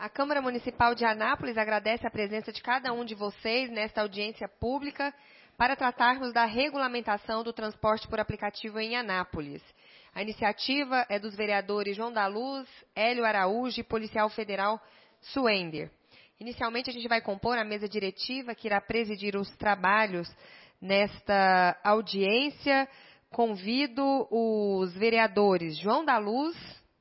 A Câmara Municipal de Anápolis agradece a presença de cada um de vocês nesta audiência pública para tratarmos da regulamentação do transporte por aplicativo em Anápolis. A iniciativa é dos vereadores João da Luz, Hélio Araújo e policial federal Suender. Inicialmente, a gente vai compor a mesa diretiva que irá presidir os trabalhos nesta audiência. Convido os vereadores João da Luz,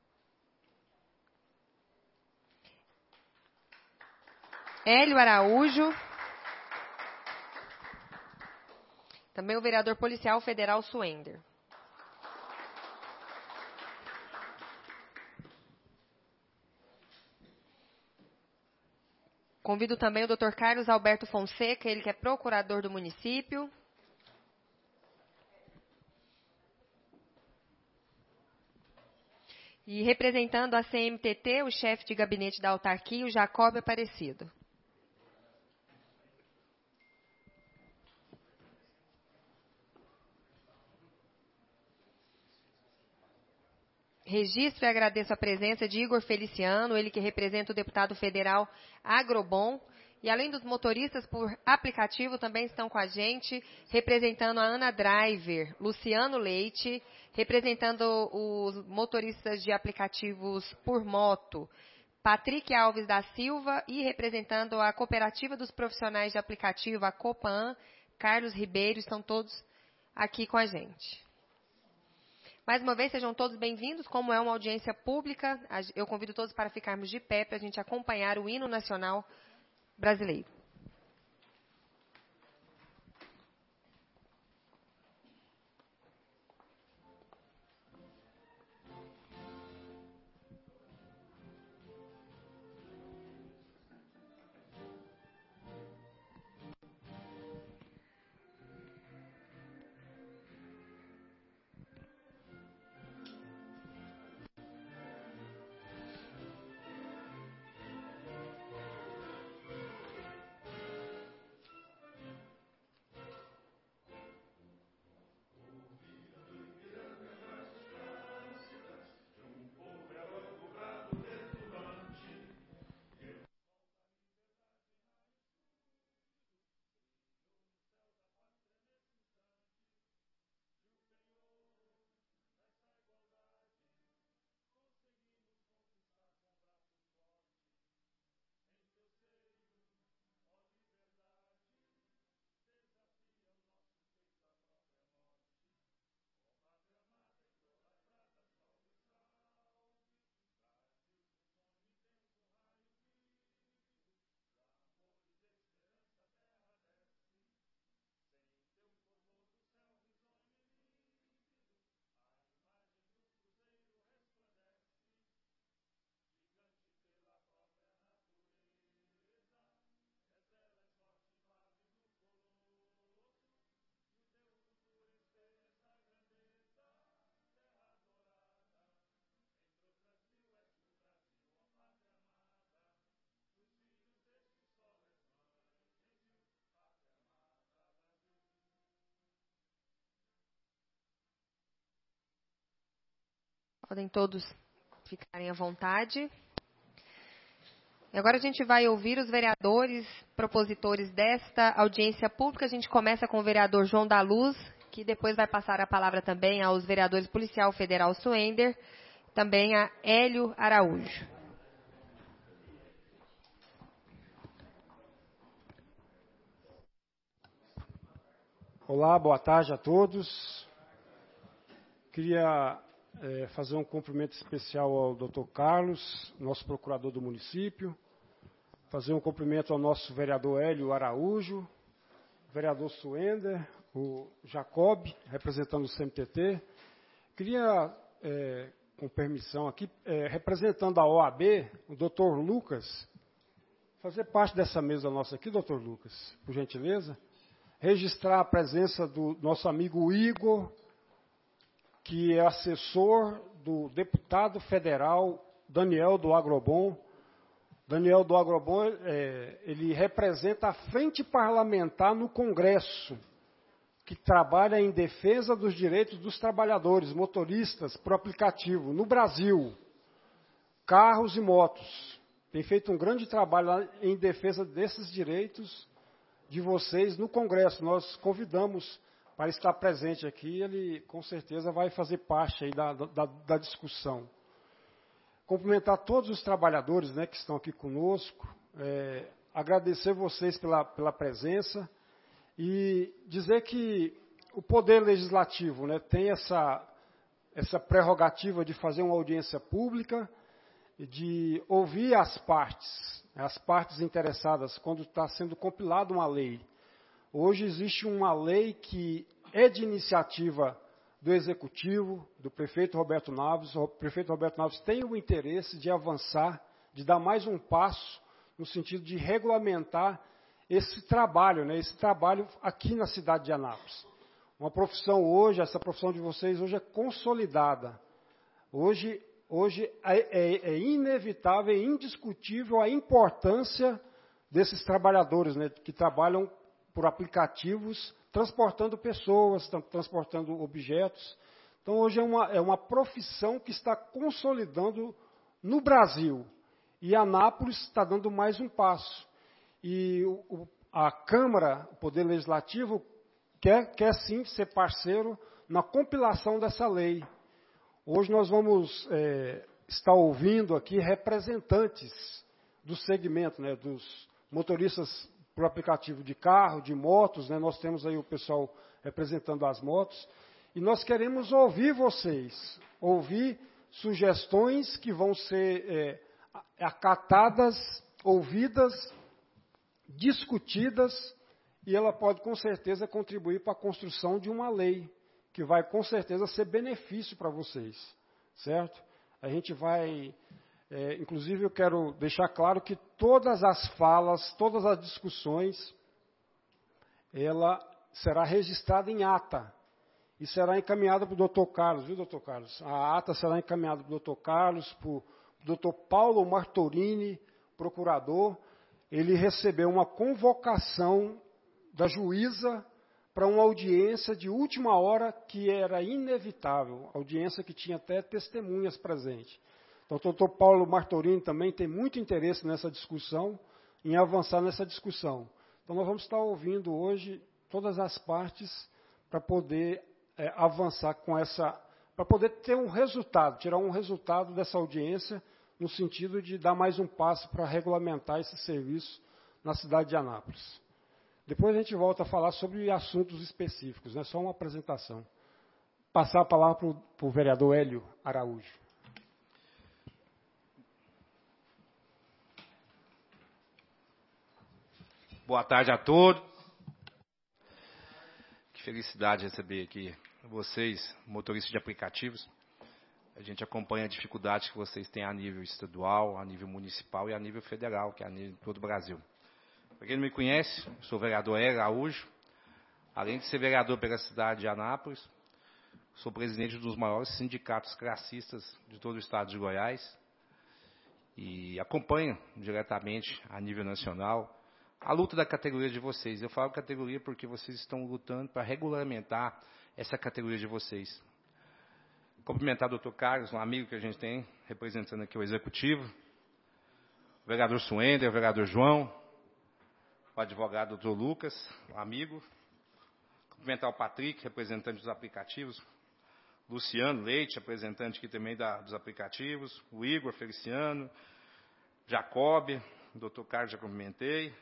Hélio Araújo, também o vereador policial federal Suender. Convido também o Dr. Carlos Alberto Fonseca, ele que é procurador do município. E representando a CMTT, o chefe de gabinete da autarquia, o Jacob Aparecido. Registro e agradeço a presença de Igor Feliciano, ele que representa o deputado federal Agrobon. E além dos motoristas por aplicativo, também estão com a gente, representando a Ana Driver, Luciano Leite, representando os motoristas de aplicativos por moto, Patrick Alves da Silva, e representando a Cooperativa dos Profissionais de Aplicativo, a Copan, Carlos Ribeiro, estão todos aqui com a gente. Mais uma vez, sejam todos bem-vindos. Como é uma audiência pública, eu convido todos para ficarmos de pé para a gente acompanhar o hino nacional brasileiro. Podem todos ficarem à vontade. E agora a gente vai ouvir os vereadores propositores desta audiência pública. A gente começa com o vereador João da Luz, que depois vai passar a palavra também aos vereadores policial federal Suender, também a Hélio Araújo. Olá, boa tarde a todos. Queria fazer um cumprimento especial ao Dr. Carlos, nosso procurador do município, fazer um cumprimento ao nosso vereador Hélio Araújo, vereador Suender, o Jacob, representando o CMTT. Queria, com permissão aqui, representando a OAB, o Dr. Lucas, fazer parte dessa mesa nossa aqui, Dr. Lucas, por gentileza, registrar a presença do nosso amigo Igor, que é assessor do deputado federal Daniel do Agrobon. Daniel do Agrobon, ele representa a frente parlamentar no Congresso, que trabalha em defesa dos direitos dos trabalhadores, motoristas, por aplicativo, no Brasil, carros e motos. tem feito um grande trabalho lá em defesa desses direitos de vocês no Congresso. Nós convidamos para estar presente aqui, ele com certeza vai fazer parte aí da discussão. Cumprimentar todos os trabalhadores, né, que estão aqui conosco, agradecer vocês pela presença e dizer que o Poder Legislativo, né, tem essa prerrogativa de fazer uma audiência pública, de ouvir as partes interessadas, quando está sendo compilada uma lei. Hoje existe uma lei que é de iniciativa do Executivo, do prefeito Roberto Naves. O prefeito Roberto Naves tem o interesse de avançar, de dar mais um passo no sentido de regulamentar esse trabalho, né, esse trabalho aqui na cidade de Anápolis. Uma profissão hoje, essa profissão de vocês hoje é consolidada. Hoje é inevitável, é indiscutível a importância desses trabalhadores, né, que trabalham por aplicativos, transportando pessoas, transportando objetos. Então, hoje é uma profissão que está consolidando no Brasil. E Anápolis está dando mais um passo. E a Câmara, o Poder Legislativo, quer sim ser parceiro na compilação dessa lei. Hoje nós vamos estar ouvindo aqui representantes do segmento, né, dos motoristas por aplicativo de carro, de motos, né, nós temos aí o pessoal representando as motos, e nós queremos ouvir vocês, ouvir sugestões que vão ser acatadas, ouvidas, discutidas, e ela pode com certeza contribuir para a construção de uma lei, que vai com certeza ser benefício para vocês, certo? A gente vai, inclusive eu quero deixar claro que todas as falas, todas as discussões, ela será registrada em ata e será encaminhada para o doutor Carlos, viu, doutor Carlos? A ata será encaminhada para o doutor Carlos, para o doutor Paulo Martorini, procurador. Ele recebeu uma convocação da juíza para uma audiência de última hora que era inevitável, audiência que tinha até testemunhas presentes. Então, o doutor Paulo Martorini também tem muito interesse nessa discussão, em avançar nessa discussão. Então, nós vamos estar ouvindo hoje todas as partes para poder avançar com essa, para poder ter um resultado, tirar um resultado dessa audiência, no sentido de dar mais um passo para regulamentar esse serviço na cidade de Anápolis. Depois a gente volta a falar sobre assuntos específicos, né? Só uma apresentação. Passar a palavra para o vereador Hélio Araújo. Boa tarde a todos. Que felicidade receber aqui vocês, motoristas de aplicativos. A gente acompanha a dificuldade que vocês têm a nível estadual, a nível municipal e a nível federal, que é a nível de todo o Brasil. Para quem não me conhece, eu sou o vereador Hélio Araújo. Além de ser vereador pela cidade de Anápolis, sou presidente dos maiores sindicatos classistas de todo o estado de Goiás e acompanho diretamente a nível nacional a luta da categoria de vocês. Eu falo categoria porque vocês estão lutando para regulamentar essa categoria de vocês. Cumprimentar o doutor Carlos, um amigo que a gente tem, representando aqui o Executivo, o vereador Suender, o vereador João, o advogado doutor Lucas, um amigo. Cumprimentar o Patrick, representante dos aplicativos, Luciano Leite, representante aqui também dos aplicativos, o Igor Feliciano, Jacob, o doutor Carlos já cumprimentei.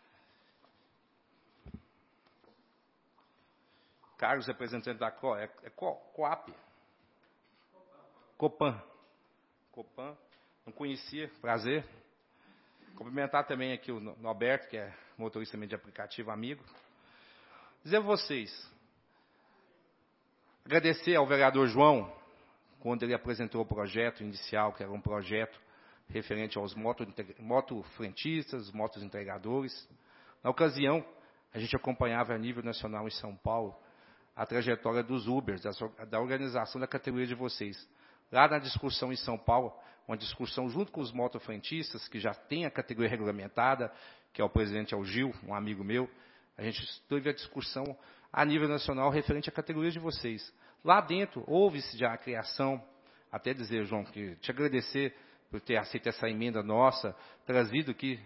Carlos, representante da Coap. Copan. Não conhecia, prazer. Cumprimentar também aqui o Norberto, que é motorista também de aplicativo, amigo. Dizer a vocês, agradecer ao vereador João, quando ele apresentou o projeto inicial, que era um projeto referente aos motofrentistas, motos entregadores. Na ocasião, a gente acompanhava a nível nacional em São Paulo a trajetória dos Ubers, da organização da categoria de vocês. Lá na discussão em São Paulo, uma discussão junto com os motofrentistas, que já tem a categoria regulamentada, que é o presidente Gil, um amigo meu, a gente teve a discussão a nível nacional referente à categoria de vocês. Lá dentro, houve-se já a criação, até dizer, João, que te agradecer por ter aceito essa emenda nossa, trazido aqui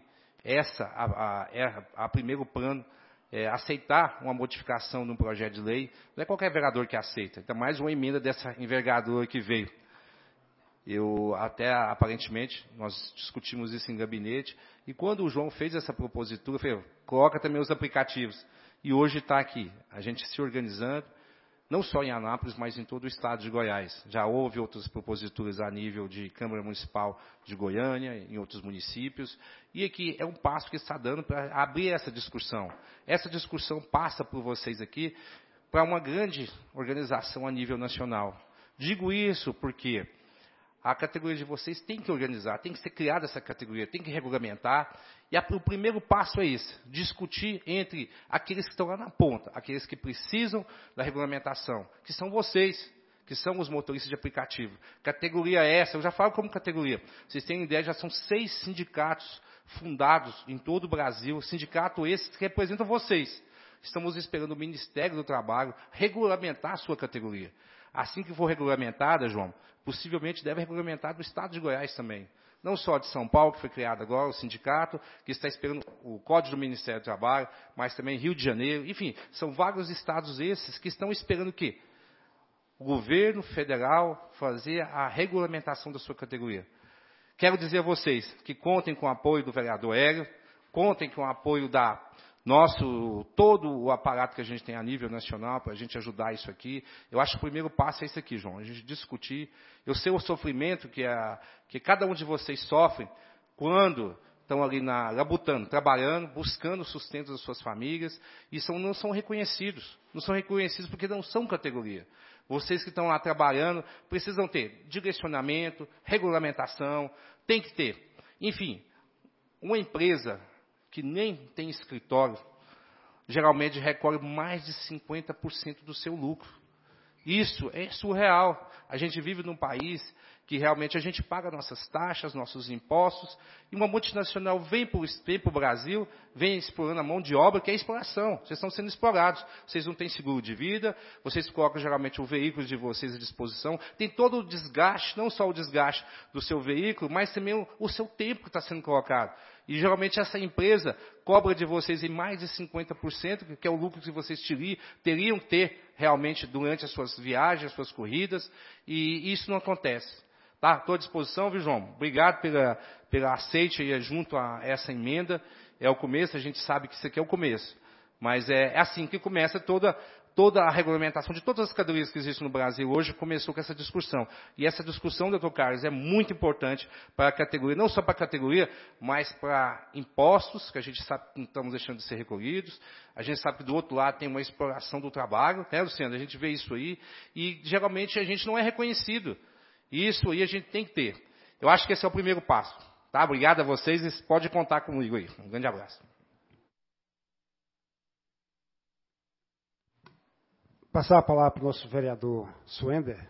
a primeiro plano, aceitar uma modificação de um projeto de lei. Não é qualquer vereador que aceita, então mais uma emenda dessa envergadura que veio. Aparentemente, nós discutimos isso em gabinete, e quando o João fez essa propositura, eu falei, coloca também os aplicativos. E hoje está aqui, a gente se organizando, não só em Anápolis, mas em todo o estado de Goiás. Já houve outras proposituras a nível de Câmara Municipal de Goiânia, em outros municípios, e aqui é um passo que está dando para abrir essa discussão. Essa discussão passa por vocês aqui para uma grande organização a nível nacional. Digo isso porque a categoria de vocês tem que organizar, tem que ser criada essa categoria, tem que regulamentar. E o primeiro passo é esse, discutir entre aqueles que estão lá na ponta, aqueles que precisam da regulamentação, que são vocês, que são os motoristas de aplicativo. Categoria essa, eu já falo como categoria. Vocês têm ideia, já são 6 sindicatos fundados em todo o Brasil, sindicato esses que representam vocês. Estamos esperando o Ministério do Trabalho regulamentar a sua categoria. Assim que for regulamentada, João, possivelmente deve regulamentar do estado de Goiás também. Não só de São Paulo, que foi criado agora, o sindicato, que está esperando o Código do Ministério do Trabalho, mas também Rio de Janeiro. Enfim, são vários estados esses que estão esperando o quê? O governo federal fazer a regulamentação da sua categoria. Quero dizer a vocês que contem com o apoio do vereador Hélio, contem com o apoio todo o aparato que a gente tem a nível nacional para a gente ajudar isso aqui. Eu acho que o primeiro passo é isso aqui, João, a gente discutir. Eu sei o sofrimento que cada um de vocês sofre quando estão ali labutando, trabalhando, buscando o sustento das suas famílias, e não são reconhecidos. Não são reconhecidos porque não são categoria. Vocês que estão lá trabalhando precisam ter direcionamento, regulamentação, tem que ter. Enfim, uma empresa que nem tem escritório, geralmente recolhe mais de 50% do seu lucro. Isso é surreal. A gente vive num país que realmente a gente paga nossas taxas, nossos impostos, e uma multinacional vem para o Brasil, vem explorando a mão de obra, que é exploração. Vocês estão sendo explorados. Vocês não têm seguro de vida, vocês colocam geralmente o veículo de vocês à disposição. Tem todo o desgaste, não só o desgaste do seu veículo, mas também o seu tempo que está sendo colocado. E geralmente essa empresa cobra de vocês em mais de 50%, que é o lucro que vocês teriam que ter realmente durante as suas viagens, as suas corridas, e isso não acontece. Tá? Estou à disposição, viu, João? Obrigado pela aceite aí junto a essa emenda. É o começo, a gente sabe que isso aqui é o começo. Mas é assim que começa toda a regulamentação de todas as categorias que existem no Brasil hoje, começou com essa discussão. E essa discussão, doutor Carlos, é muito importante para a categoria, não só para a categoria, mas para impostos, que a gente sabe que não estamos deixando de ser recolhidos. A gente sabe que do outro lado tem uma exploração do trabalho, né, Luciano? A gente vê isso aí, e geralmente a gente não é reconhecido. Isso aí a gente tem que ter. Eu acho que esse é o primeiro passo. Tá? Obrigado a vocês e pode contar comigo aí. Um grande abraço. Passar a palavra para o nosso vereador Suender.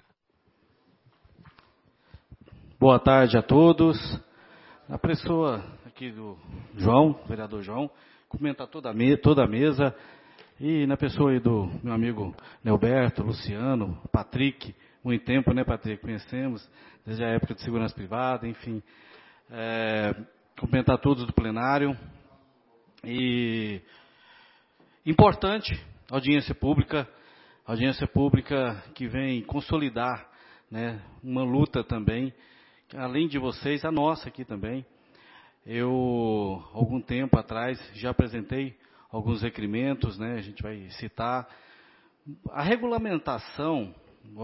Boa tarde a todos. A pessoa aqui do João, vereador João, cumprimentar toda a mesa, e na pessoa aí do meu amigo Nelberto, Luciano, Patrick, muito tempo, né, Patrick? Conhecemos, desde a época de segurança privada, enfim. Cumprimentar todos do plenário. E importante, audiência pública que vem consolidar, né, uma luta também, além de vocês, a nossa aqui também. Eu, algum tempo atrás, já apresentei alguns requerimentos, né, a gente vai citar. A regulamentação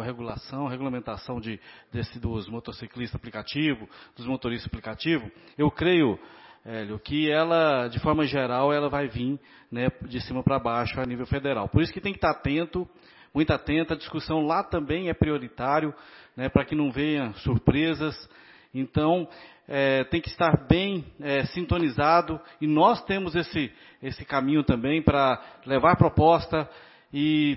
dos motociclistas aplicativos, dos motoristas aplicativos, eu creio, Hélio, que ela, de forma geral, ela vai vir, né, de cima para baixo a nível federal. Por isso que tem que estar atento, muito atento, a discussão lá também é prioritário, né, para que não venham surpresas. Então, tem que estar bem sintonizado, e nós temos esse caminho também para levar proposta e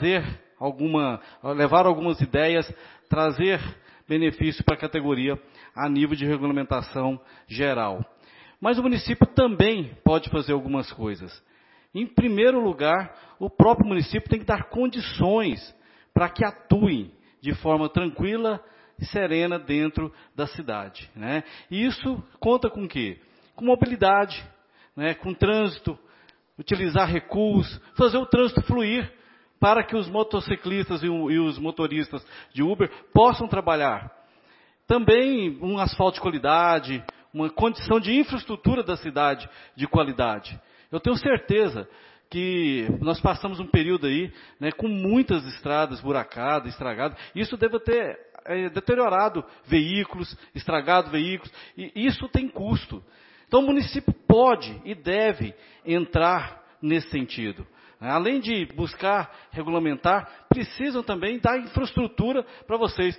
levar algumas ideias, trazer benefício para a categoria a nível de regulamentação geral. Mas o município também pode fazer algumas coisas. Em primeiro lugar, o próprio município tem que dar condições para que atuem de forma tranquila, e serena dentro da cidade, né? E isso conta com o quê? Com mobilidade, né? Com trânsito, utilizar recuos, fazer o trânsito fluir para que os motociclistas e os motoristas de Uber possam trabalhar. Também um asfalto de qualidade, uma condição de infraestrutura da cidade de qualidade. Eu tenho certeza que nós passamos um período aí, né, com muitas estradas buracadas, estragadas. Isso deve ter deteriorado veículos, estragado veículos, e isso tem custo. Então o município pode e deve entrar nesse sentido. Além de buscar regulamentar, precisam também dar infraestrutura para vocês.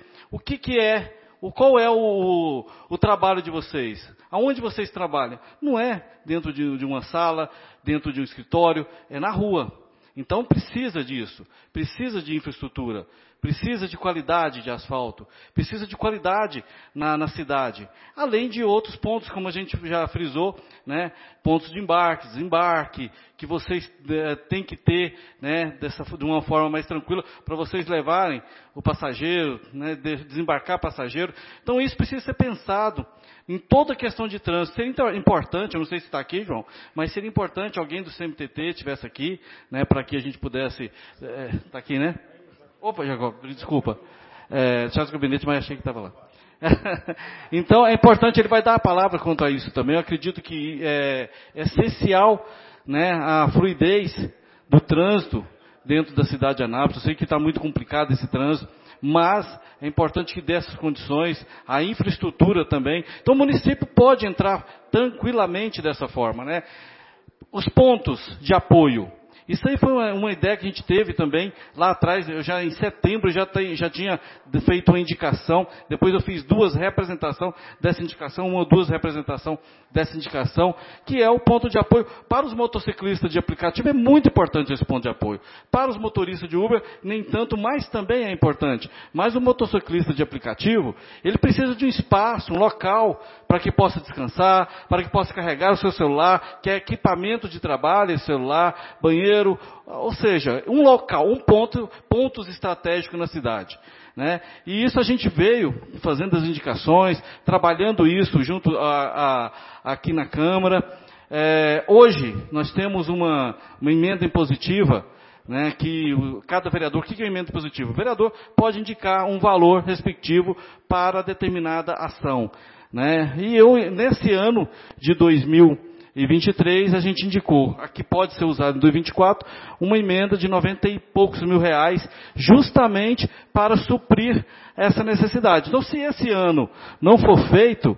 Qual é o trabalho de vocês? Aonde vocês trabalham? Não é dentro de uma sala, dentro de um escritório, é na rua. Então precisa disso, precisa de infraestrutura, precisa de qualidade de asfalto, precisa de qualidade na cidade. Além de outros pontos, como a gente já frisou, né, pontos de embarque, desembarque, que vocês têm que ter, né, de uma forma mais tranquila, para vocês levarem o passageiro, né, desembarcar passageiro. Então isso precisa ser pensado em toda a questão de trânsito. Seria importante, eu não sei se está aqui, João, mas seria importante alguém do CMTT estivesse aqui, né, para que a gente pudesse... Está aqui, né? Opa, Jacob, desculpa. Deixa o gabinete, mas achei que estava lá. Então, é importante, ele vai dar a palavra quanto a isso também. Eu acredito que é essencial, né, a fluidez do trânsito dentro da cidade de Anápolis. Eu sei que está muito complicado esse trânsito, mas é importante que dê essas condições, a infraestrutura também. Então o município pode entrar tranquilamente dessa forma, né? Os pontos de apoio. Isso aí foi uma ideia que a gente teve também lá atrás. Eu já em setembro já tinha feito uma indicação. Depois eu fiz 2 representações dessa indicação, 1 ou 2 representações dessa indicação, que é o ponto de apoio para os motociclistas de aplicativo. É muito importante esse ponto de apoio. Para os motoristas de Uber, nem tanto, mas também é importante. Mas o motociclista de aplicativo, ele precisa de um espaço, um local, para que possa descansar, para que possa carregar o seu celular, que é equipamento de trabalho, celular, banheiro, ou seja, um local, pontos estratégicos na cidade, né? E isso a gente veio fazendo as indicações, trabalhando isso junto aqui na Câmara. Hoje nós temos uma emenda impositiva, né, que cada vereador, o que é uma emenda impositiva? O vereador pode indicar um valor respectivo para determinada ação, né? E nesse ano de 2023, a gente indicou, aqui pode ser usado em 2024, uma emenda de 90 e poucos mil reais, justamente para suprir essa necessidade. Então, se esse ano não for feito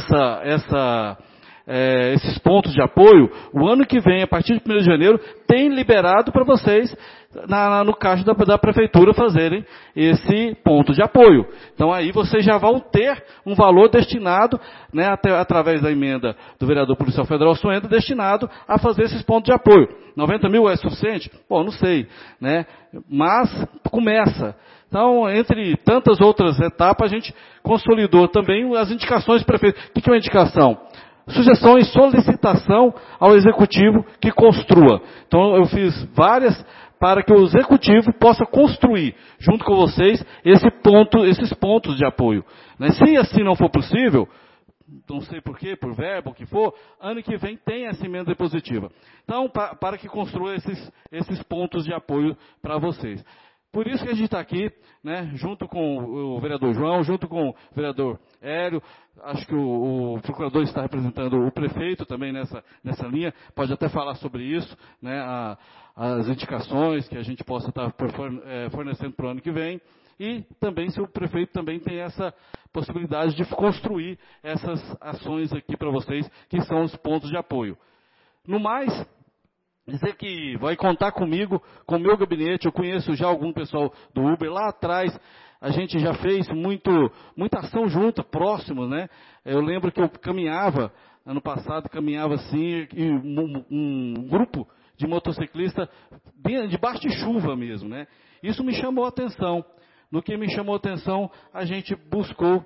esses pontos de apoio, o ano que vem, a partir de 1º de janeiro, tem liberado para vocês, no caixa da prefeitura, fazerem esse ponto de apoio. Então aí vocês já vão ter um valor destinado, né, através da emenda do vereador policial federal Suenda, destinado a fazer esses pontos de apoio. 90 mil é suficiente? Bom, não sei, né? Mas começa. Então, entre tantas outras etapas, a gente consolidou também as indicações do prefeito. O que é uma indicação? Sugestões, solicitação ao executivo que construa. Então eu fiz várias para que o executivo possa construir, junto com vocês, esses pontos de apoio. Se assim não for possível, não sei porquê, por verbo, o que for, ano que vem tem essa emenda positiva. Então, para que construa esses pontos de apoio para vocês. Por isso que a gente está aqui, né, junto com o vereador João, junto com o vereador Hélio. Acho que o procurador está representando o prefeito também nessa linha, pode até falar sobre isso, né, as indicações que a gente possa estar fornecendo para o ano que vem, e também se o prefeito também tem essa possibilidade de construir essas ações aqui para vocês, que são os pontos de apoio. No mais, dizer que vai contar comigo, com o meu gabinete. Eu conheço já algum pessoal do Uber. Lá atrás, a gente já fez muita ação junto, próximo, né? Eu lembro que eu caminhava, ano passado, assim, e um grupo de motociclistas, debaixo de chuva mesmo, né? Isso me chamou a atenção. No que me chamou a atenção, a gente buscou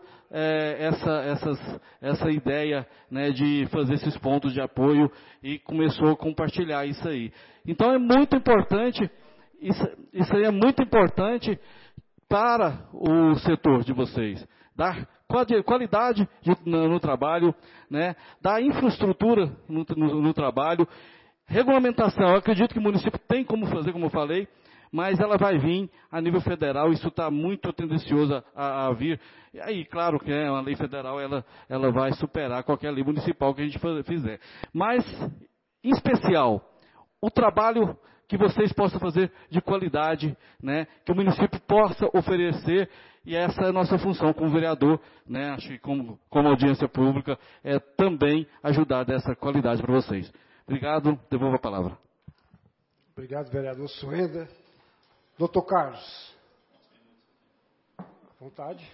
essa ideia, né, de fazer esses pontos de apoio e começou a compartilhar isso aí. Então é muito importante, isso aí é muito importante para o setor de vocês, dar qualidade no trabalho, né, dar infraestrutura no trabalho, regulamentação. Eu acredito que o município tem como fazer, como eu falei, mas ela vai vir a nível federal, isso está muito tendencioso a vir. E aí, claro que uma lei federal ela vai superar qualquer lei municipal que a gente fizer. Mas, em especial, o trabalho que vocês possam fazer de qualidade, né, que o município possa oferecer, e essa é a nossa função como vereador, né, acho que como audiência pública, é também ajudar dessa qualidade para vocês. Obrigado, devolvo a palavra. Obrigado, vereador Suenda. Doutor Carlos. À vontade.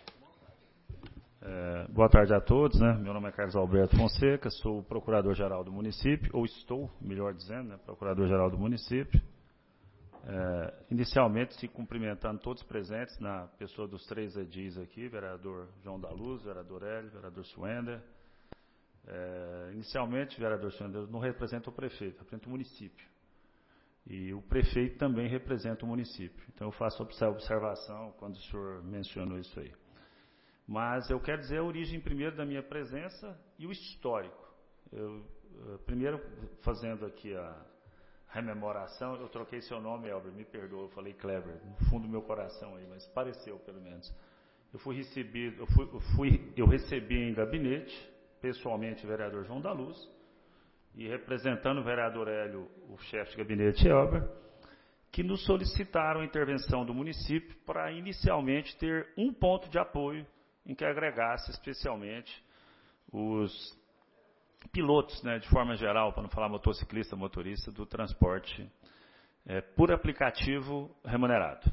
Boa tarde a todos, né? Meu nome é Carlos Alberto Fonseca, sou o procurador-geral do município, ou estou, melhor dizendo, né, procurador-geral do município. Inicialmente, se cumprimentando todos presentes na pessoa dos 3 edis aqui, vereador João da Luz, vereador Hélio, vereador Suenda. Inicialmente, vereador Suenda, não representa o prefeito, representa o município. E o prefeito também representa o município. Então, eu faço observação quando o senhor mencionou isso aí. Mas eu quero dizer a origem primeiro da minha presença e o histórico. Primeiro, fazendo aqui a rememoração, eu troquei seu nome, Elber, me perdoa, eu falei Clever, no fundo do meu coração aí, mas pareceu pelo menos. Eu recebi em gabinete, pessoalmente, o vereador João da Luz, e representando o vereador Hélio, o chefe de gabinete Elber, que nos solicitaram a intervenção do município para inicialmente ter um ponto de apoio em que agregasse especialmente os pilotos, né, de forma geral, para não falar motociclista, motorista, do transporte por aplicativo remunerado.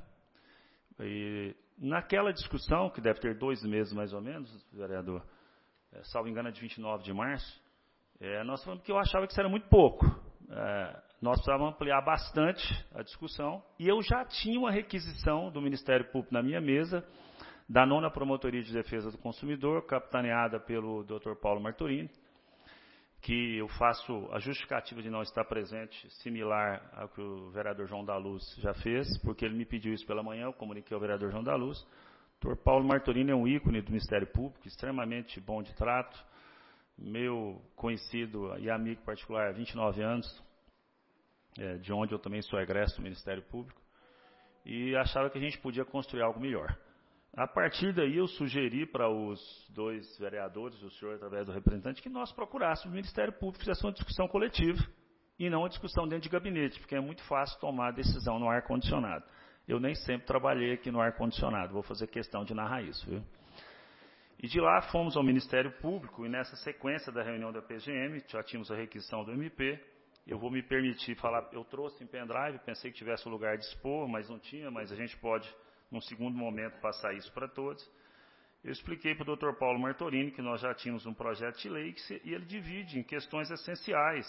E naquela discussão, que deve ter 2 meses mais ou menos, vereador, salvo engano, de 29 de março, nós falamos que eu achava que isso era muito pouco. Nós precisávamos ampliar bastante a discussão, e eu já tinha uma requisição do Ministério Público na minha mesa, da 9ª Promotoria de Defesa do Consumidor, capitaneada pelo Dr. Paulo Martorini, que eu faço a justificativa de não estar presente, similar ao que o vereador João da Luz já fez, porque ele me pediu isso pela manhã, eu comuniquei ao vereador João da Luz. O Dr. Paulo Martorini é um ícone do Ministério Público, extremamente bom de trato, meu conhecido e amigo particular há 29 anos, de onde eu também sou egresso do Ministério Público, e achava que a gente podia construir algo melhor. A partir daí, eu sugeri para os 2 vereadores, o senhor através do representante, que nós procurássemos o Ministério Público, fizesse uma discussão coletiva e não uma discussão dentro de gabinete, porque é muito fácil tomar decisão no ar-condicionado. Eu nem sempre trabalhei aqui no ar-condicionado, vou fazer questão de narrar isso, viu? E de lá fomos ao Ministério Público, e nessa sequência da reunião da PGM, já tínhamos a requisição do MP, eu vou me permitir falar, eu trouxe em pendrive, pensei que tivesse um lugar de expor, mas não tinha, mas a gente pode, num segundo momento, passar isso para todos. Eu expliquei para o Dr. Paulo Martorini que nós já tínhamos um projeto de lei e ele divide em questões essenciais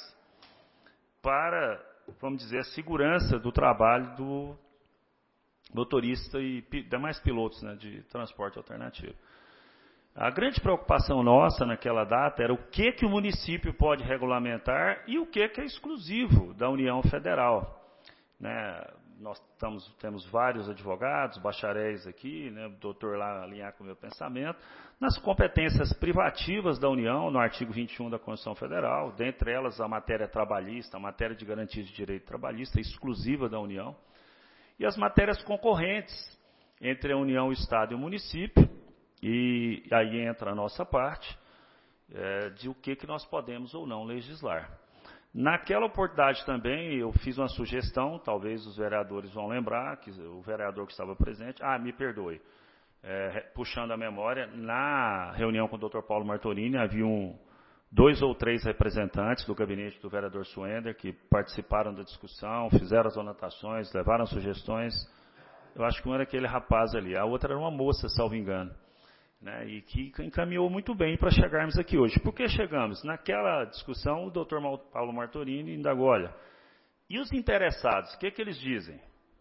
para, vamos dizer, a segurança do trabalho do motorista e demais pilotos, né, de transporte alternativo. A grande preocupação nossa naquela data era o que o município pode regulamentar e o que é exclusivo da União Federal. Né? Nós temos vários advogados, bacharéis aqui, né, o doutor lá alinhar com o meu pensamento, nas competências privativas da União, no artigo 21 da Constituição Federal, dentre elas a matéria trabalhista, a matéria de garantia de direito trabalhista exclusiva da União, e as matérias concorrentes entre a União, o Estado e o município, e aí entra a nossa parte, de o que nós podemos ou não legislar. Naquela oportunidade também eu fiz uma sugestão, talvez os vereadores vão lembrar, que o vereador que estava presente, me perdoe, puxando a memória, na reunião com o Dr. Paulo Martorini, haviam 2 ou 3 representantes do gabinete do vereador Suender que participaram da discussão, fizeram as anotações, levaram sugestões. Eu acho que um era aquele rapaz ali, a outra era uma moça, salvo engano. Né, e que encaminhou muito bem para chegarmos aqui hoje. Por que chegamos? Naquela discussão, o Dr. Paulo Martorini indagou, olha, e os interessados, o que eles dizem?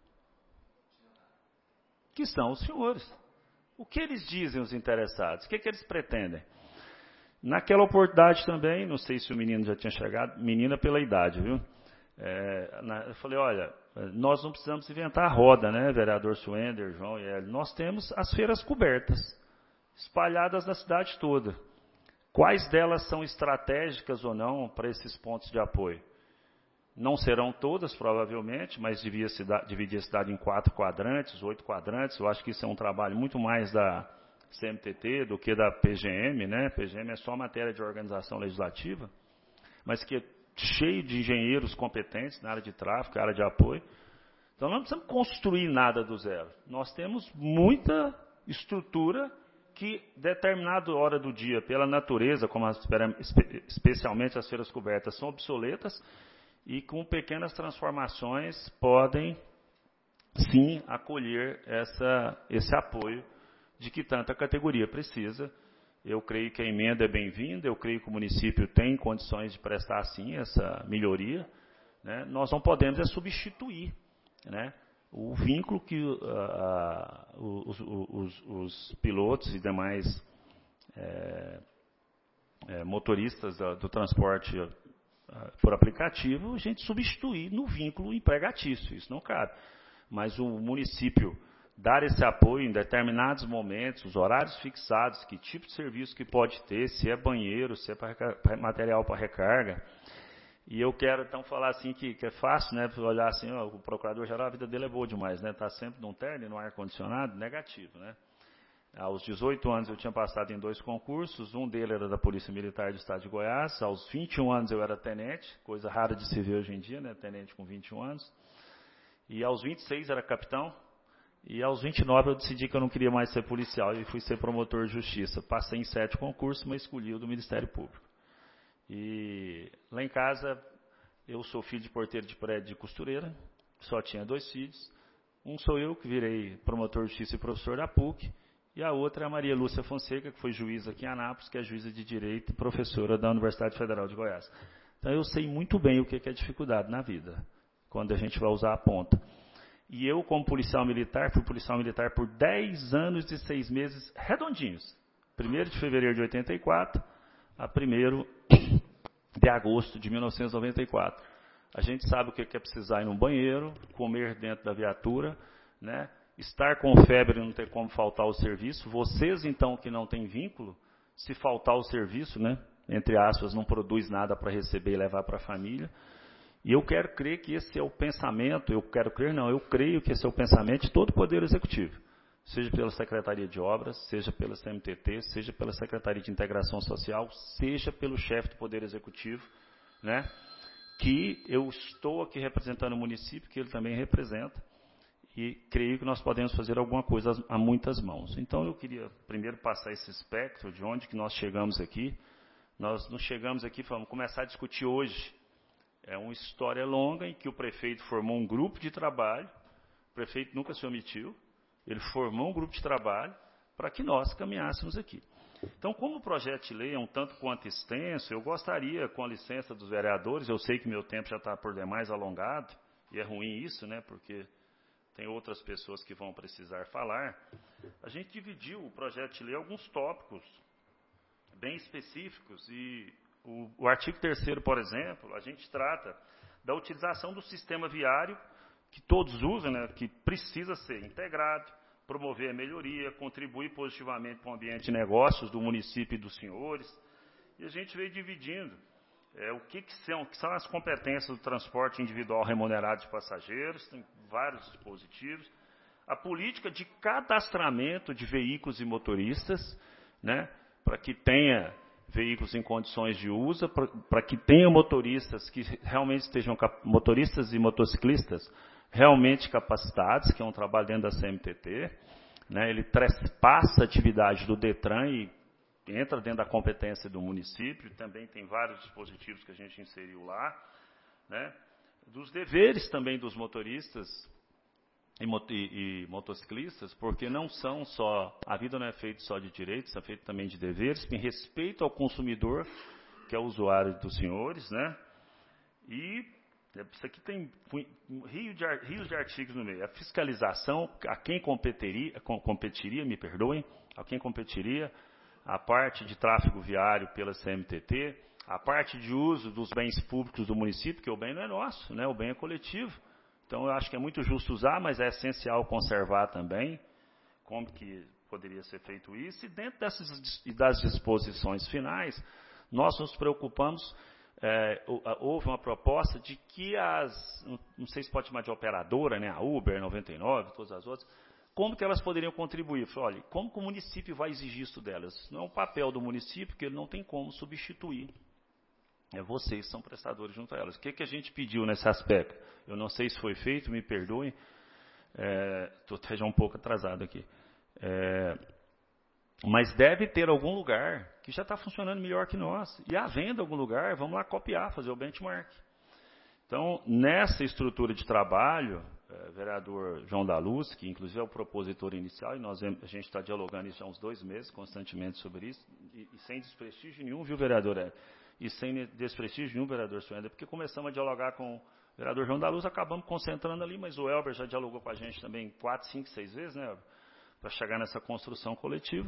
Que são os senhores. O que eles dizem, os interessados? O que eles pretendem? Naquela oportunidade também, não sei se o menino já tinha chegado, menina pela idade, viu? Eu falei, olha, nós não precisamos inventar a roda, né, vereador Suender, João e Hélio, nós temos as feiras cobertas. espalhadas na cidade toda. Quais delas são estratégicas ou não para esses pontos de apoio? Não serão todas, provavelmente, mas dividir a cidade em 4 quadrantes, 8 quadrantes. Eu acho que isso é um trabalho muito mais da CMTT do que da PGM, né? PGM é só matéria de organização legislativa, mas que é cheio de engenheiros competentes na área de tráfego, na área de apoio. Então, não precisamos construir nada do zero. Nós temos muita estrutura que, determinada hora do dia, pela natureza, como especialmente as feiras cobertas, são obsoletas, e com pequenas transformações podem, sim, acolher esse apoio de que tanta categoria precisa. Eu creio que a emenda é bem-vinda, eu creio que o município tem condições de prestar, sim, essa melhoria, né? Nós não podemos substituir, né, o vínculo que os pilotos e demais motoristas do transporte por aplicativo, a gente substituir no vínculo empregatício, isso não cabe. Mas o município dar esse apoio em determinados momentos, os horários fixados, que tipo de serviço que pode ter, se é banheiro, se é material para recarga. E eu quero, então, falar assim que é fácil, né, olhar assim, ó, o procurador-geral, a vida dele é boa demais, né, está sempre num terno e no ar-condicionado, negativo, né. Aos 18 anos eu tinha passado em 2 concursos, um deles era da Polícia Militar do Estado de Goiás, aos 21 anos eu era tenente, coisa rara de se ver hoje em dia, né, tenente com 21 anos, e aos 26 era capitão, e aos 29 eu decidi que eu não queria mais ser policial e fui ser promotor de justiça. Passei em 7 concursos, mas escolhi o do Ministério Público. E lá em casa, eu sou filho de porteiro de prédio de costureira, só tinha 2 filhos. Um sou eu, que virei promotor de justiça e professor da PUC, e a outra é a Maria Lúcia Fonseca, que foi juíza aqui em Anápolis, que é juíza de Direito e professora da Universidade Federal de Goiás. Então eu sei muito bem o que é dificuldade na vida, quando a gente vai usar a ponta. E eu, como policial militar, fui policial militar por 10 anos e 6 meses redondinhos. 1º de fevereiro de 84 a 1º de agosto de 1994. A gente sabe o que é precisar ir no banheiro, comer dentro da viatura, né? Estar com febre e não ter como faltar o serviço. Vocês, então, que não têm vínculo, se faltar o serviço, né, entre aspas, não produz nada para receber e levar para a família. E eu quero crer que esse é o pensamento, eu creio que esse é o pensamento de todo o Poder Executivo, seja pela Secretaria de Obras, seja pela CMTT, seja pela Secretaria de Integração Social, seja pelo chefe do Poder Executivo, né, que eu estou aqui representando o município, que ele também representa, e creio que nós podemos fazer alguma coisa a muitas mãos. Então eu queria primeiro passar esse espectro de onde que nós chegamos aqui. Nós não chegamos aqui, vamos começar a discutir hoje. É uma história longa em que o prefeito formou um grupo de trabalho, o prefeito nunca se omitiu, ele formou um grupo de trabalho para que nós caminhássemos aqui. Então, como o projeto de lei é um tanto quanto extenso, eu gostaria, com a licença dos vereadores, eu sei que meu tempo já está por demais alongado, e é ruim isso, né, porque tem outras pessoas que vão precisar falar, a gente dividiu o projeto de lei em alguns tópicos bem específicos, e o artigo 3º, por exemplo, a gente trata da utilização do sistema viário, que todos usam, né, que precisa ser integrado, promover a melhoria, contribuir positivamente para o ambiente de negócios do município e dos senhores. E a gente veio dividindo o que são as competências do transporte individual remunerado de passageiros, tem vários dispositivos, a política de cadastramento de veículos e motoristas, né, para que tenha veículos em condições de uso, para que tenha motoristas que realmente estejam, motoristas e motociclistas realmente capacitados, que é um trabalho dentro da CMTT, né, ele passa a atividade do DETRAN e entra dentro da competência do município, também tem vários dispositivos que a gente inseriu lá, né, dos deveres também dos motoristas e motociclistas, porque não são só, a vida não é feita só de direitos, é feita também de deveres, em respeito ao consumidor, que é o usuário dos senhores, né? E isso aqui tem rios de artigos no meio. A fiscalização, a quem competiria, me perdoem, a quem competiria, a parte de tráfego viário pela CMTT, a parte de uso dos bens públicos do município, que o bem não é nosso, né? O bem é coletivo. Então, eu acho que é muito justo usar, mas é essencial conservar também. Como que, poderia ser feito isso, e dentro das disposições finais, nós nos preocupamos, houve uma proposta de que não sei se pode chamar de operadora, né, a Uber, 99, todas as outras, como que elas poderiam contribuir? Falei, olha, como que o município vai exigir isso delas? Não é um papel do município, porque ele não tem como substituir. Vocês são prestadores junto a elas. O que a gente pediu nesse aspecto? Eu não sei se foi feito, me perdoem. Estou até já um pouco atrasado aqui. Mas deve ter algum lugar que já está funcionando melhor que nós. E havendo algum lugar, vamos lá copiar, fazer o benchmark. Então, nessa estrutura de trabalho, vereador João da Luz, que inclusive é o propositor inicial, e a gente está dialogando isso há uns 2 meses, constantemente sobre isso, e sem desprestígio nenhum, viu, vereador? E sem desprestígio nenhum, vereador Suenda, porque começamos a dialogar com o vereador João da Luz, acabamos concentrando ali, mas o Elber já dialogou com a gente também 4, 5, 6 vezes, né, Elber? Para chegar nessa construção coletiva.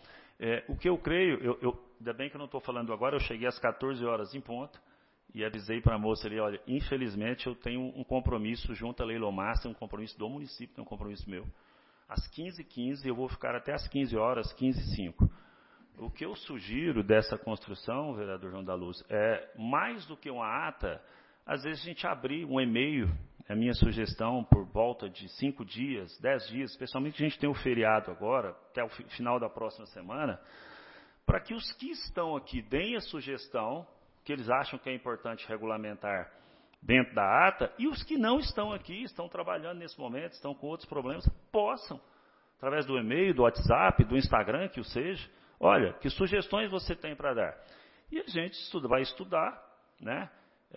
O que eu creio, ainda bem que eu não estou falando agora, eu cheguei às 14 horas em ponto, e avisei para a moça ali, olha, infelizmente eu tenho um compromisso junto à Leilomassa, um compromisso do município, um compromisso meu. Às 15h15 eu vou ficar até às 15 horas, 15h05. O que eu sugiro dessa construção, vereador João da Luz, é mais do que uma ata, às vezes a gente abrir um e-mail, a minha sugestão, por volta de 5 dias, 10 dias, especialmente a gente tem o feriado agora, até o final da próxima semana, para que os que estão aqui deem a sugestão, que eles acham que é importante regulamentar dentro da ata, e os que não estão aqui, estão trabalhando nesse momento, estão com outros problemas, possam, através do e-mail, do WhatsApp, do Instagram, que o seja, olha, que sugestões você tem para dar? E a gente vai estudar, né?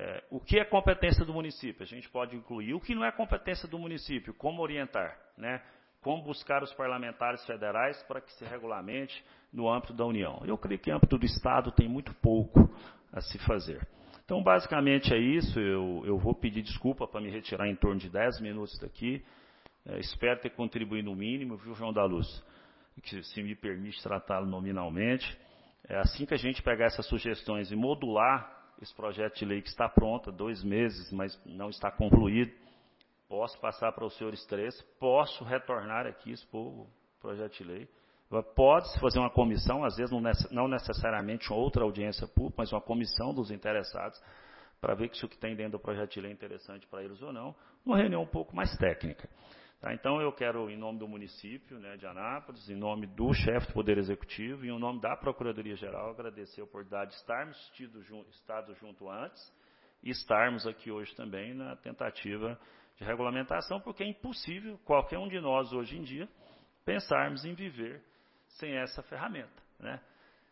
O que é competência do município? A gente pode incluir. O que não é competência do município? Como orientar, né? Como buscar os parlamentares federais para que se regulamente no âmbito da União? Eu creio que no âmbito do Estado tem muito pouco a se fazer. Então, basicamente é isso. Eu vou pedir desculpa para me retirar em torno de 10 minutos daqui. Espero ter contribuído no mínimo, viu, João da Luz? Que se me permite tratá-lo nominalmente. Assim que a gente pegar essas sugestões e modular esse projeto de lei que está pronto há 2 meses, mas não está concluído, posso passar para os senhores 3, posso retornar aqui, expor o projeto de lei. Pode-se fazer uma comissão, às vezes não necessariamente outra audiência pública, mas uma comissão dos interessados, para ver se o que tem dentro do projeto de lei é interessante para eles ou não, uma reunião um pouco mais técnica. Tá, então, eu quero, em nome do município, né, de Anápolis, em nome do chefe do Poder Executivo e em nome da Procuradoria-Geral, agradecer a oportunidade de estarmos estado junto antes e estarmos aqui hoje também na tentativa de regulamentação, porque é impossível, qualquer um de nós hoje em dia, pensarmos em viver sem essa ferramenta, né?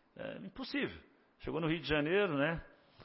É impossível. Chegou no Rio de Janeiro, né?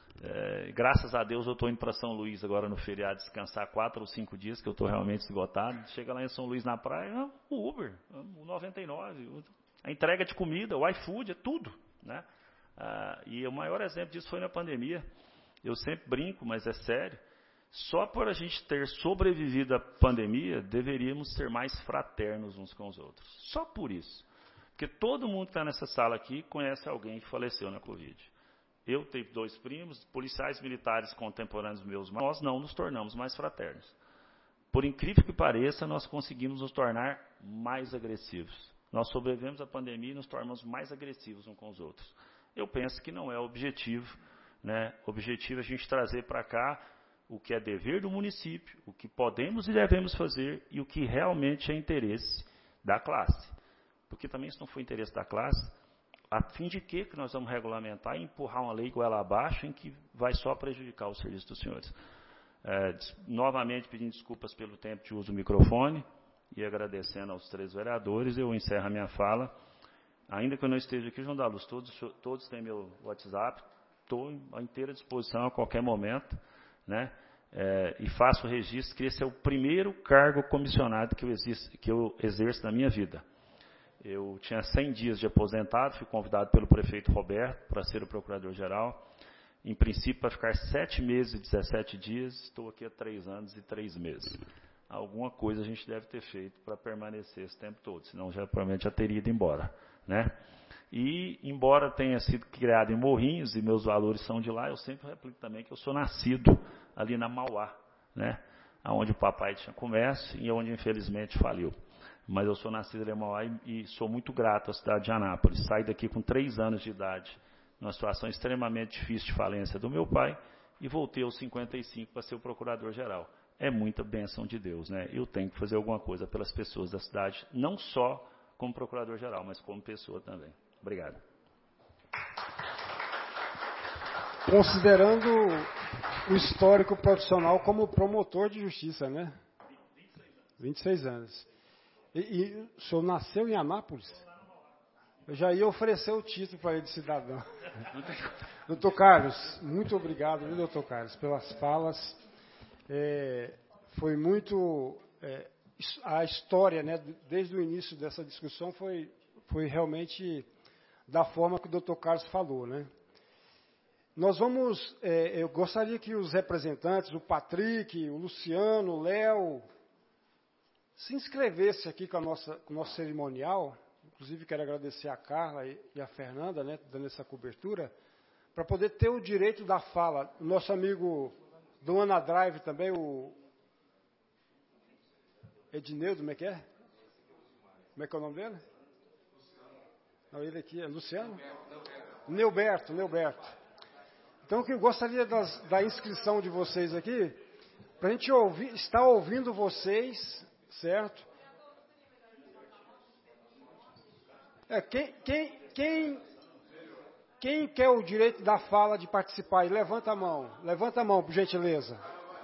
Graças a Deus eu estou indo para São Luís agora no feriado descansar 4 ou 5 dias, que eu estou realmente esgotado. Chega lá em São Luís na praia, o Uber, o 99, a entrega de comida, o iFood, é tudo, né? E o maior exemplo disso foi na pandemia. Eu sempre brinco, mas é sério. Só por a gente ter sobrevivido à pandemia, deveríamos ser mais fraternos uns com os outros. Só por isso. Porque todo mundo que está nessa sala aqui conhece alguém que faleceu na Covid. Eu tenho 2 primos, policiais militares contemporâneos meus, mas nós não nos tornamos mais fraternos. Por incrível que pareça, nós conseguimos nos tornar mais agressivos. Nós sobrevivemos à pandemia e nos tornamos mais agressivos uns com os outros. Eu penso que não é o objetivo, né? O objetivo é a gente trazer para cá o que é dever do município, o que podemos e devemos fazer e o que realmente é interesse da classe. Porque também, se não for interesse da classe, a fim de que nós vamos regulamentar e empurrar uma lei goela abaixo em que vai só prejudicar o serviço dos senhores. Novamente, pedindo desculpas pelo tempo de uso do microfone e agradecendo aos 3 vereadores, eu encerro a minha fala. Ainda que eu não esteja aqui, João da Luz, todos têm meu WhatsApp, estou à inteira disposição a qualquer momento, né? E faço o registro que esse é o primeiro cargo comissionado que eu exerço na minha vida. Eu tinha 100 dias de aposentado, fui convidado pelo prefeito Roberto para ser o procurador-geral. Em princípio, para ficar 7 meses e 17 dias, estou aqui há 3 anos e 3 meses. Alguma coisa a gente deve ter feito para permanecer esse tempo todo, senão provavelmente já teria ido embora, né? E, embora tenha sido criado em Morrinhos e meus valores são de lá, eu sempre replico também que eu sou nascido ali na Mauá, né? Onde o papai tinha comércio e onde infelizmente faliu. mas eu sou nascido em Mauá e sou muito grato à cidade de Anápolis. Saí daqui com 3 anos de idade, numa situação extremamente difícil de falência do meu pai, e voltei aos 55 para ser o procurador-geral. É muita bênção de Deus, né? Eu tenho que fazer alguma coisa pelas pessoas da cidade, não só como procurador-geral, mas como pessoa também. Obrigado. Considerando o histórico profissional como promotor de justiça, né? 26 anos. E o senhor nasceu em Anápolis? Eu já ia oferecer o título para ele de cidadão. Doutor Carlos, muito obrigado, viu, doutor Carlos, pelas falas. Foi muito... a história, né, desde o início dessa discussão, foi realmente da forma que o doutor Carlos falou, né? Nós vamos... eu gostaria que os representantes, o Patrick, o Luciano, o Léo, se inscrevessem aqui com o nosso cerimonial. Inclusive, quero agradecer a Carla e a Fernanda, né, dando essa cobertura, para poder ter o direito da fala. O nosso amigo do Ana Drive também, o Edneudo, como é que é? Como é que é o nome dele? Não, ele aqui é Luciano? Neuberto. Então, eu gostaria da inscrição de vocês aqui, para a gente estar ouvindo vocês, certo? Quem quer o direito da fala de participar? Levanta a mão, por gentileza.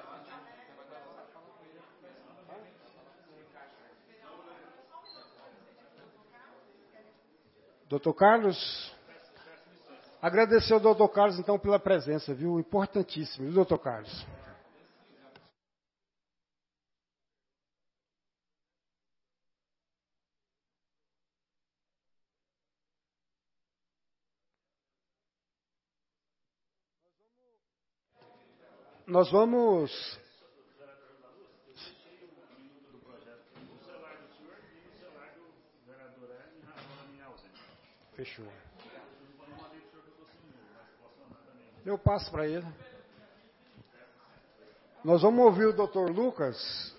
Doutor Carlos, agradecer ao doutor Carlos, então, pela presença, viu? Importantíssimo, viu, doutor Carlos? Nós vamos... Fechou. Eu passo para ele. Nós vamos ouvir o doutor Lucas.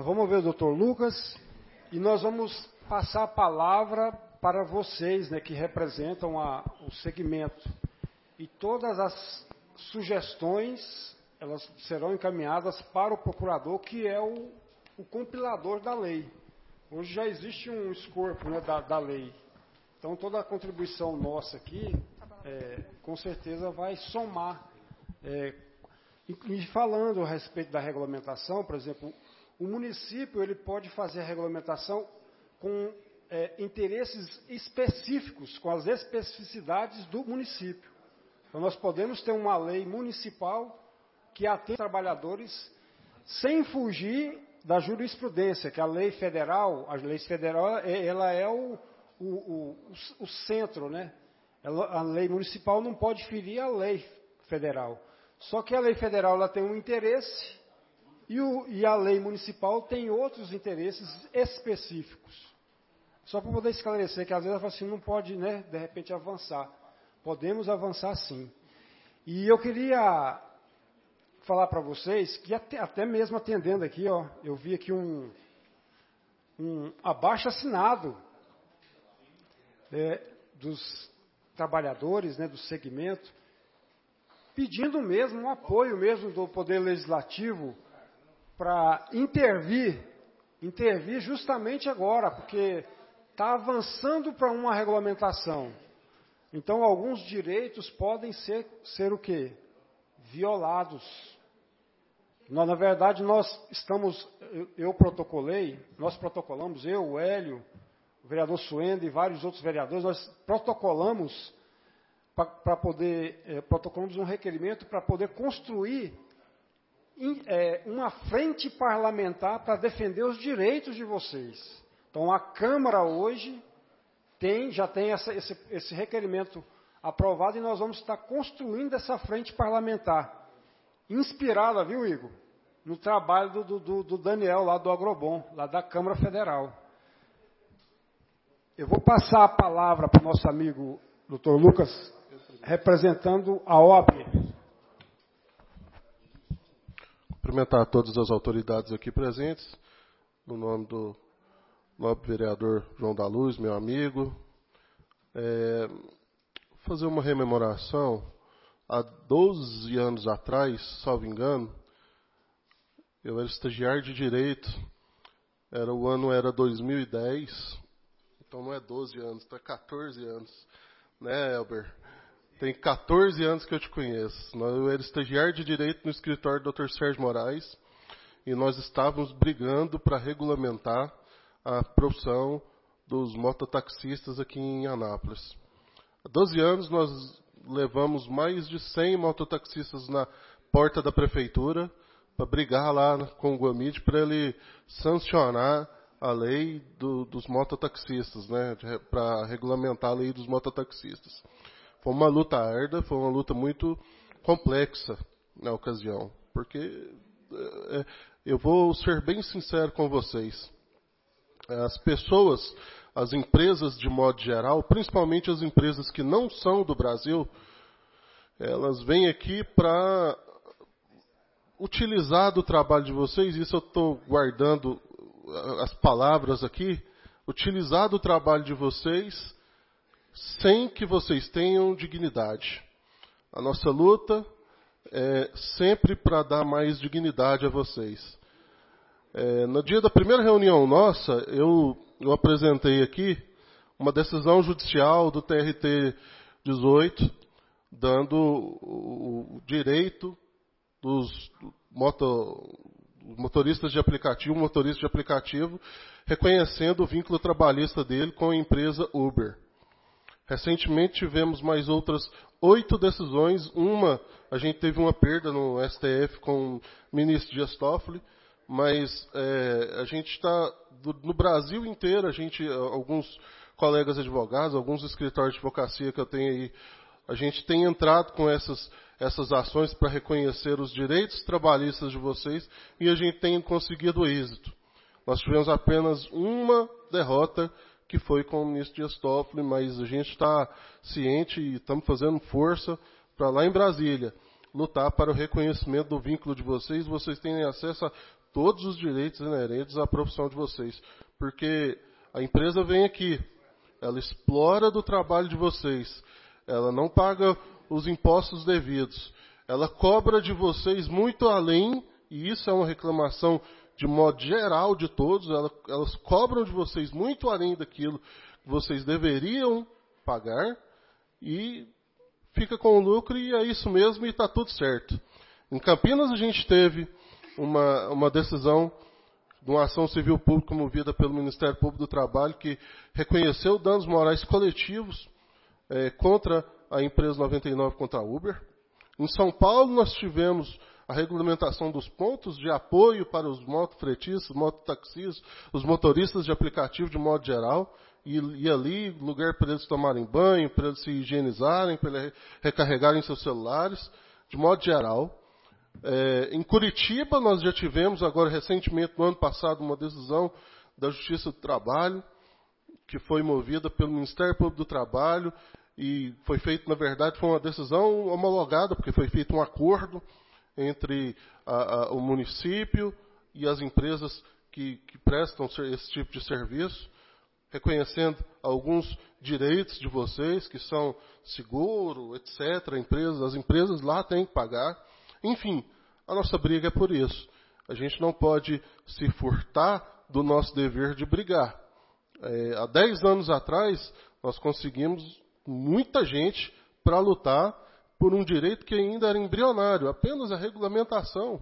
E nós vamos passar a palavra para vocês, né, que representam o segmento. E todas as sugestões, elas serão encaminhadas para o procurador, que é o compilador da lei. Hoje já existe um escopo, né, da lei. Então, toda a contribuição nossa aqui, com certeza, vai somar. E falando a respeito da regulamentação, por exemplo, o município ele pode fazer a regulamentação com interesses específicos, com as especificidades do município. Então, nós podemos ter uma lei municipal que atende trabalhadores sem fugir da jurisprudência, que a lei federal, ela é o centro, né? A lei municipal não pode ferir a lei federal. Só que a lei federal ela tem um interesse e a lei municipal tem outros interesses específicos. Só para poder esclarecer, que às vezes ela fala assim, não pode, né, de repente, avançar. Podemos avançar sim. E eu queria falar para vocês que até mesmo atendendo aqui, ó, eu vi aqui um abaixo-assinado dos trabalhadores, né, do segmento, pedindo mesmo um apoio mesmo do Poder Legislativo para intervir justamente agora, porque está avançando para uma regulamentação. Então, alguns direitos podem ser o quê? Violados. Na verdade, nós protocolamos, o Hélio, o vereador Suenda e vários outros vereadores, nós protocolamos protocolamos um requerimento para poder construir uma frente parlamentar para defender os direitos de vocês. Então, a Câmara hoje já tem esse requerimento aprovado e nós vamos estar construindo essa frente parlamentar, inspirada, viu, Igor, no trabalho do Daniel, lá do Agrobom, lá da Câmara Federal. Eu vou passar a palavra para o nosso amigo Dr. Lucas, representando a OAB. Cumprimentar todas as autoridades aqui presentes, no nome do nobre vereador João da Luz, meu amigo. Fazer uma rememoração. Há 12 anos atrás, salvo engano, eu era estagiário de Direito. O ano era 2010. Então não é 12 anos, está 14 anos. Né, Elber? Tem 14 anos que eu te conheço. Eu era estagiário de Direito no escritório do Dr. Sérgio Moraes. E nós estávamos brigando para regulamentar a profissão dos mototaxistas aqui em Anápolis. Há 12 anos nós levamos mais de 100 mototaxistas na porta da prefeitura para brigar lá com o Guamide para ele sancionar a lei dos mototaxistas, né, para regulamentar a lei dos mototaxistas. Foi uma luta árdua, foi uma luta muito complexa na ocasião, porque eu vou ser bem sincero com vocês. As pessoas, as empresas de modo geral, principalmente as empresas que não são do Brasil, elas vêm aqui para utilizar do trabalho de vocês, isso eu estou guardando as palavras aqui, utilizar do trabalho de vocês sem que vocês tenham dignidade. A nossa luta é sempre para dar mais dignidade a vocês. No dia da primeira reunião nossa, eu apresentei aqui uma decisão judicial do TRT 18, dando o direito dos motoristas de aplicativo, reconhecendo o vínculo trabalhista dele com a empresa Uber. Recentemente tivemos mais outras 8 decisões. A gente teve uma perda no STF com o ministro Dias Toffoli, mas a gente está, no Brasil inteiro, alguns colegas advogados, alguns escritórios de advocacia que eu tenho aí, a gente tem entrado com essas ações para reconhecer os direitos trabalhistas de vocês e a gente tem conseguido êxito. Nós tivemos apenas uma derrota, que foi com o ministro Dias Toffoli, mas a gente está ciente e estamos fazendo força para lá em Brasília lutar para o reconhecimento do vínculo de vocês. Vocês têm acesso a todos os direitos inerentes à profissão de vocês, porque a empresa vem aqui, ela explora do trabalho de vocês, ela não paga os impostos devidos, ela cobra de vocês muito além, e isso é uma reclamação de modo geral de todos, elas cobram de vocês muito além daquilo que vocês deveriam pagar, e fica com o lucro, e é isso mesmo, e está tudo certo. Em Campinas a gente teve uma decisão de uma ação civil pública movida pelo Ministério Público do Trabalho, que reconheceu danos morais coletivos contra a empresa 99, contra a Uber. Em São Paulo nós tivemos a regulamentação dos pontos de apoio para os motofretistas, mototaxistas, os motoristas de aplicativo de modo geral, e ali lugar para eles tomarem banho, para eles se higienizarem, para eles recarregarem seus celulares, de modo geral. Em Curitiba nós já tivemos agora recentemente, no ano passado, uma decisão da Justiça do Trabalho, que foi movida pelo Ministério Público do Trabalho, e foi feito, na verdade, foi uma decisão homologada, porque foi feito um acordo entre o município e as empresas que prestam esse tipo de serviço, reconhecendo alguns direitos de vocês, que são seguro, etc. As empresas lá têm que pagar. Enfim, a nossa briga é por isso. A gente não pode se furtar do nosso dever de brigar. Há 10 anos atrás, nós conseguimos muita gente para lutar por um direito que ainda era embrionário, apenas a regulamentação.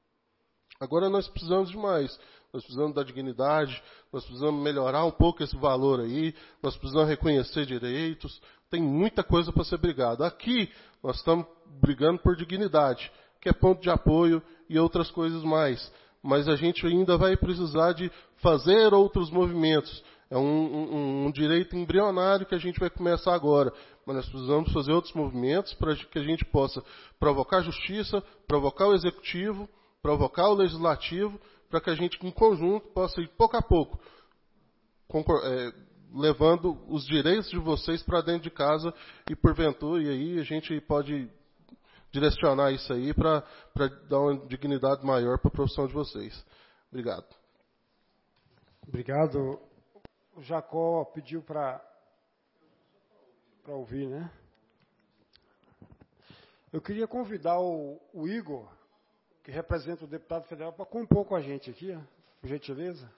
Agora nós precisamos de mais. Nós precisamos da dignidade, nós precisamos melhorar um pouco esse valor aí, nós precisamos reconhecer direitos. Tem muita coisa para ser brigado. Aqui nós estamos brigando por dignidade, que é ponto de apoio e outras coisas mais. Mas a gente ainda vai precisar de fazer outros movimentos. É um direito embrionário que a gente vai começar agora. Mas nós precisamos fazer outros movimentos para que a gente possa provocar a justiça, provocar o executivo, provocar o legislativo, para que a gente, em conjunto, possa ir pouco a pouco levando os direitos de vocês para dentro de casa e, porventura, e aí a gente pode direcionar isso aí para dar uma dignidade maior para a profissão de vocês. Obrigado. Obrigado, o Jacó pediu para ouvir, né? Eu queria convidar o Igor, que representa o deputado federal, para compor com a gente aqui, ó, por gentileza.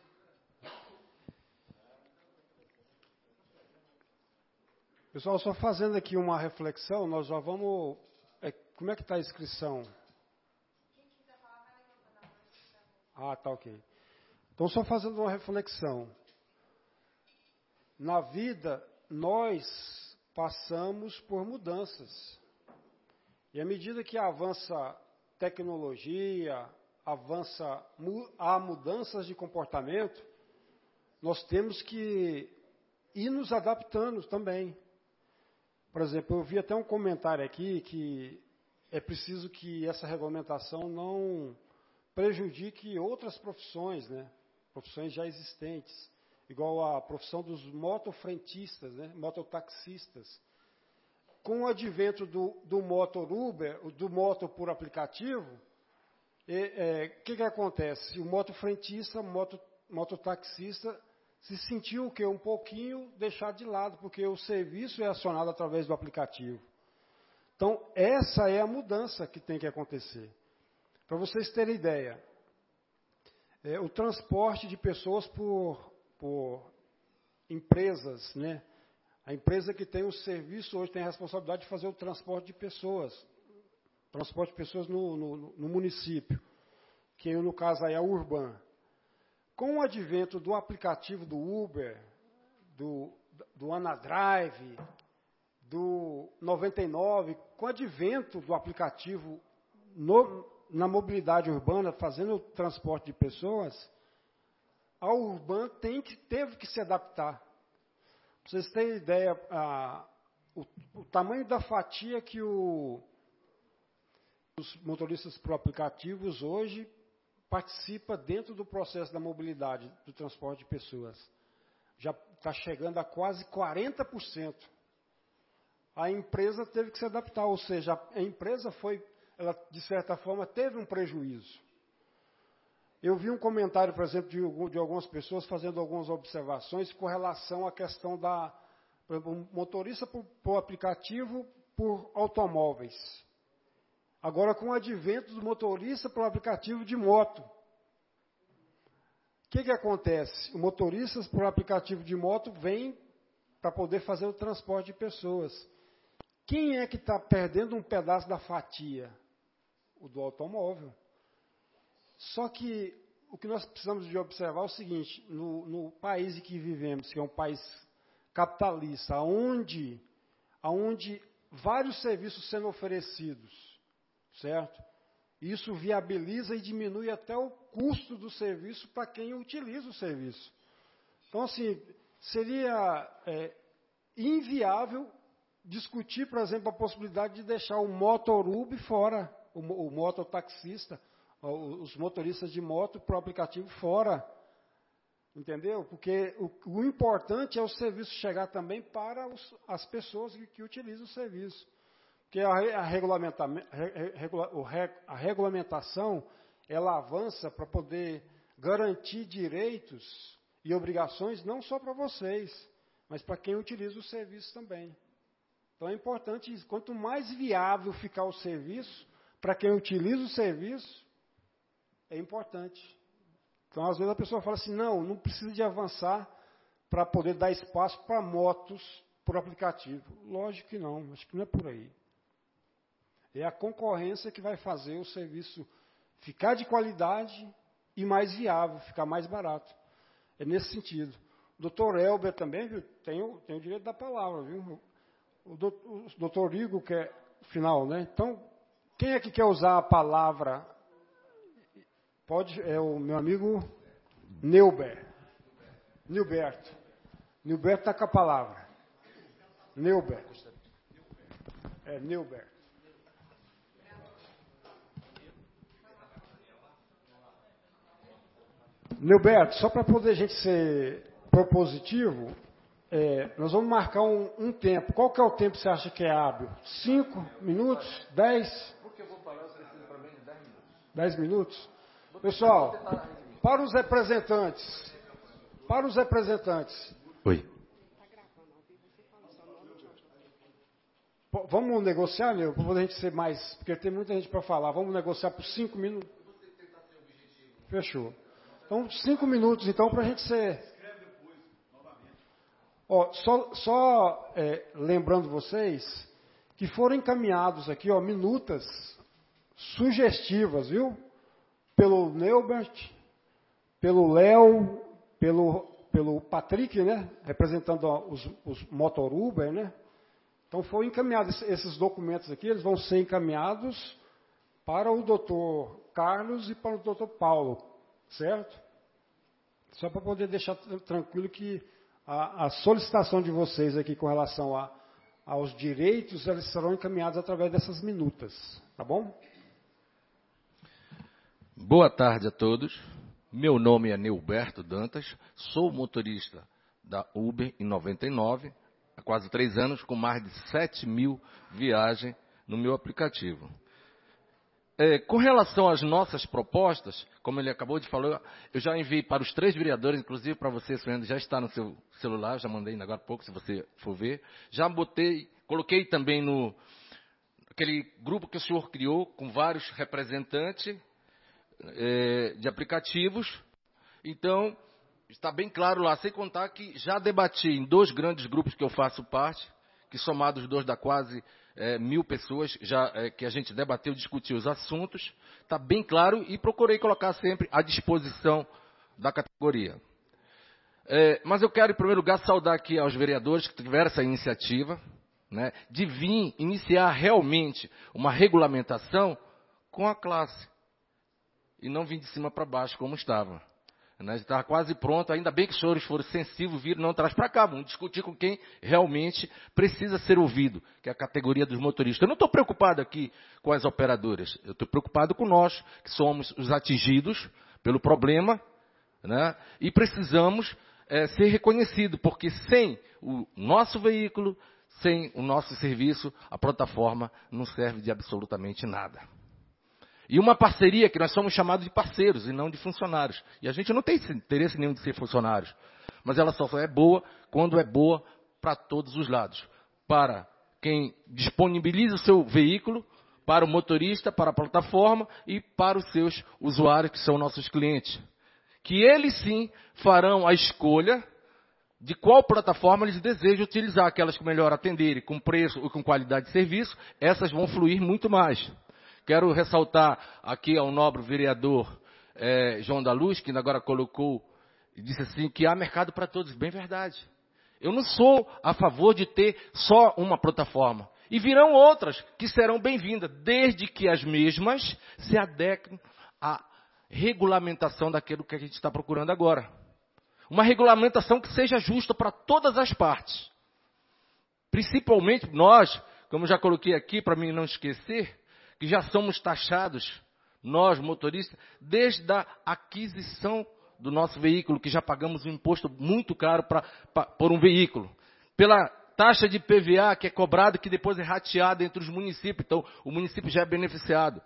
Pessoal, só fazendo aqui uma reflexão, nós já vamos... como é que está a inscrição? Ah, tá ok. Então, só fazendo uma reflexão. Na vida, nós passamos por mudanças. E à medida que avança tecnologia, há mudanças de comportamento, nós temos que ir nos adaptando também. Por exemplo, eu vi até um comentário aqui que é preciso que essa regulamentação não prejudique outras profissões, né? Profissões já existentes, igual a profissão dos motofrentistas, né? Mototaxistas. Com o advento do motor Uber, do moto por aplicativo, que acontece? O motofrentista, mototaxista, se sentiu o quê? Um pouquinho deixado de lado, porque o serviço é acionado através do aplicativo. Então, essa é a mudança que tem que acontecer. Para vocês terem ideia, o transporte de pessoas por empresas, né? A empresa que tem o serviço hoje tem a responsabilidade de fazer o transporte de pessoas. Transporte de pessoas no município, que no caso aí é a Urban. Com o advento do aplicativo do Uber, do Anadrive, do 99, com o advento do aplicativo na mobilidade urbana, fazendo o transporte de pessoas, a Urban teve que se adaptar. Para vocês terem ideia, o tamanho da fatia que os motoristas por aplicativos hoje participa dentro do processo da mobilidade, do transporte de pessoas. Já está chegando a quase 40%. A empresa teve que se adaptar, ou seja, a empresa ela, de certa forma, teve um prejuízo. Eu vi um comentário, por exemplo, de algumas pessoas fazendo algumas observações com relação à questão por exemplo, motorista por aplicativo por automóveis. Agora, com o advento do motorista por aplicativo de moto. O que acontece? O motorista por aplicativo de moto vem para poder fazer o transporte de pessoas. Quem é que está perdendo um pedaço da fatia? O do automóvel. Só que o que nós precisamos de observar é o seguinte, no país em que vivemos, que é um país capitalista, onde vários serviços sendo oferecidos, certo? Isso viabiliza e diminui até o custo do serviço para quem utiliza o serviço. Então, assim, seria inviável discutir, por exemplo, a possibilidade de deixar o motorub fora, o mototaxista, os motoristas de moto para o aplicativo fora. Entendeu? Porque o importante é o serviço chegar também para as pessoas que utilizam o serviço. Porque a regulamentação, ela avança para poder garantir direitos e obrigações não só para vocês, mas para quem utiliza o serviço também. Então é importante isso. Quanto mais viável ficar o serviço, para quem utiliza o serviço, é importante. Então, às vezes a pessoa fala assim, não precisa de avançar para poder dar espaço para motos por aplicativo. Lógico que não, acho que não é por aí. É a concorrência que vai fazer o serviço ficar de qualidade e mais viável, ficar mais barato. É nesse sentido. O doutor Elber também, viu, tem o direito da palavra, viu? O doutor Igor quer final, né? Então, quem é que quer usar a palavra? Pode, é o meu amigo Neuberto. Neuberto está com a palavra. Neuberto. Neuberto. Neuberto, só para poder a gente ser propositivo, nós vamos marcar um tempo. Qual que é o tempo que você acha que é hábil? 5 minutos? 10? Porque eu vou falar, eu preciso para mim de 10 minutos. 10 minutos? Pessoal, para os representantes, Oi. Vamos negociar, meu? Para a gente ser mais... Porque tem muita gente para falar. Vamos negociar por 5 minutos? Fechou. Então, 5 minutos, então, para a gente ser... Ó, só lembrando vocês que foram encaminhados aqui, ó, minutas sugestivas, viu? Pelo Neubert, pelo Léo, pelo Patrick, né? Representando os Motor Uber, né? Então, foram encaminhados esses documentos aqui, eles vão ser encaminhados para o doutor Carlos e para o doutor Paulo, certo? Só para poder deixar tranquilo que a solicitação de vocês aqui com relação aos direitos, eles serão encaminhados através dessas minutas, tá bom? Boa tarde a todos. Meu nome é Neuberto Dantas, sou motorista da Uber em 99, há quase 3 anos, com mais de 7.000 viagens no meu aplicativo. Com relação às nossas propostas, como ele acabou de falar, eu já enviei para os 3 vereadores, inclusive para você, Fernando, já está no seu celular, já mandei agora há pouco, se você for ver. Já coloquei também no aquele grupo que o senhor criou, com vários representantes de aplicativos. Então, está bem claro lá, sem contar que já debati em 2 grandes grupos que eu faço parte, que somados 2 dá quase 1.000 pessoas, que a gente debateu, discutiu os assuntos, está bem claro e procurei colocar sempre à disposição da categoria. Mas eu quero, em primeiro lugar, saudar aqui aos vereadores que tiveram essa iniciativa, né, de vir iniciar realmente uma regulamentação com a classe, e não vir de cima para baixo como estava. Estava quase pronto, ainda bem que os senhores foram sensíveis, viram, não traz para cá, vamos discutir com quem realmente precisa ser ouvido, que é a categoria dos motoristas. Eu não estou preocupado aqui com as operadoras, eu estou preocupado com nós, que somos os atingidos pelo problema, né? E precisamos ser reconhecidos, porque sem o nosso veículo, sem o nosso serviço, a plataforma não serve de absolutamente nada. E uma parceria que nós somos chamados de parceiros e não de funcionários. E a gente não tem interesse nenhum de ser funcionários. Mas ela só é boa quando é boa para todos os lados. Para quem disponibiliza o seu veículo, para o motorista, para a plataforma e para os seus usuários, que são nossos clientes. Que eles sim farão a escolha de qual plataforma eles desejam utilizar. Aquelas que melhor atenderem, com preço e com qualidade de serviço, essas vão fluir muito mais. Quero ressaltar aqui ao nobre vereador João da Luz, que agora colocou, e disse assim, que há mercado para todos. Bem verdade. Eu não sou a favor de ter só uma plataforma. E virão outras que serão bem-vindas, desde que as mesmas se adequem à regulamentação daquilo que a gente está procurando agora. Uma regulamentação que seja justa para todas as partes. Principalmente nós, como já coloquei aqui, para mim não esquecer, que já somos taxados, nós motoristas, desde a aquisição do nosso veículo, que já pagamos um imposto muito caro por um veículo. Pela taxa de PVA que é cobrada, que depois é rateada entre os municípios, então o município já é beneficiado.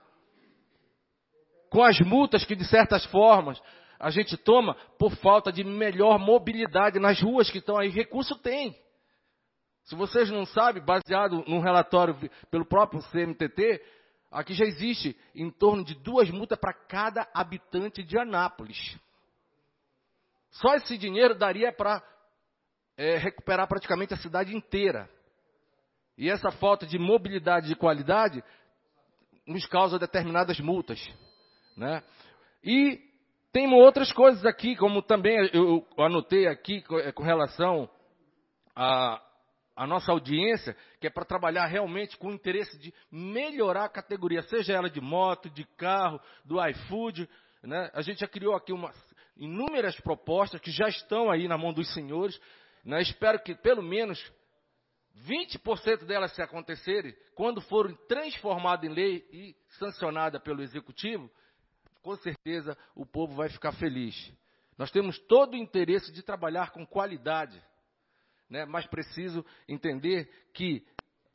Com as multas que, de certas formas, a gente toma por falta de melhor mobilidade nas ruas que estão aí, recurso tem. Se vocês não sabem, baseado num relatório pelo próprio CMTT, aqui já existe em torno de 2 multas para cada habitante de Anápolis. Só esse dinheiro daria para recuperar praticamente a cidade inteira. E essa falta de mobilidade de qualidade nos causa determinadas multas, né? E tem outras coisas aqui, como também eu anotei aqui com relação a nossa audiência, que é para trabalhar realmente com o interesse de melhorar a categoria, seja ela de moto, de carro, do iFood, né? A gente já criou aqui inúmeras propostas que já estão aí na mão dos senhores, né? Espero que pelo menos 20% delas, se acontecerem, quando forem transformadas em lei e sancionadas pelo Executivo, com certeza o povo vai ficar feliz. Nós temos todo o interesse de trabalhar com qualidade, né? Mas preciso entender que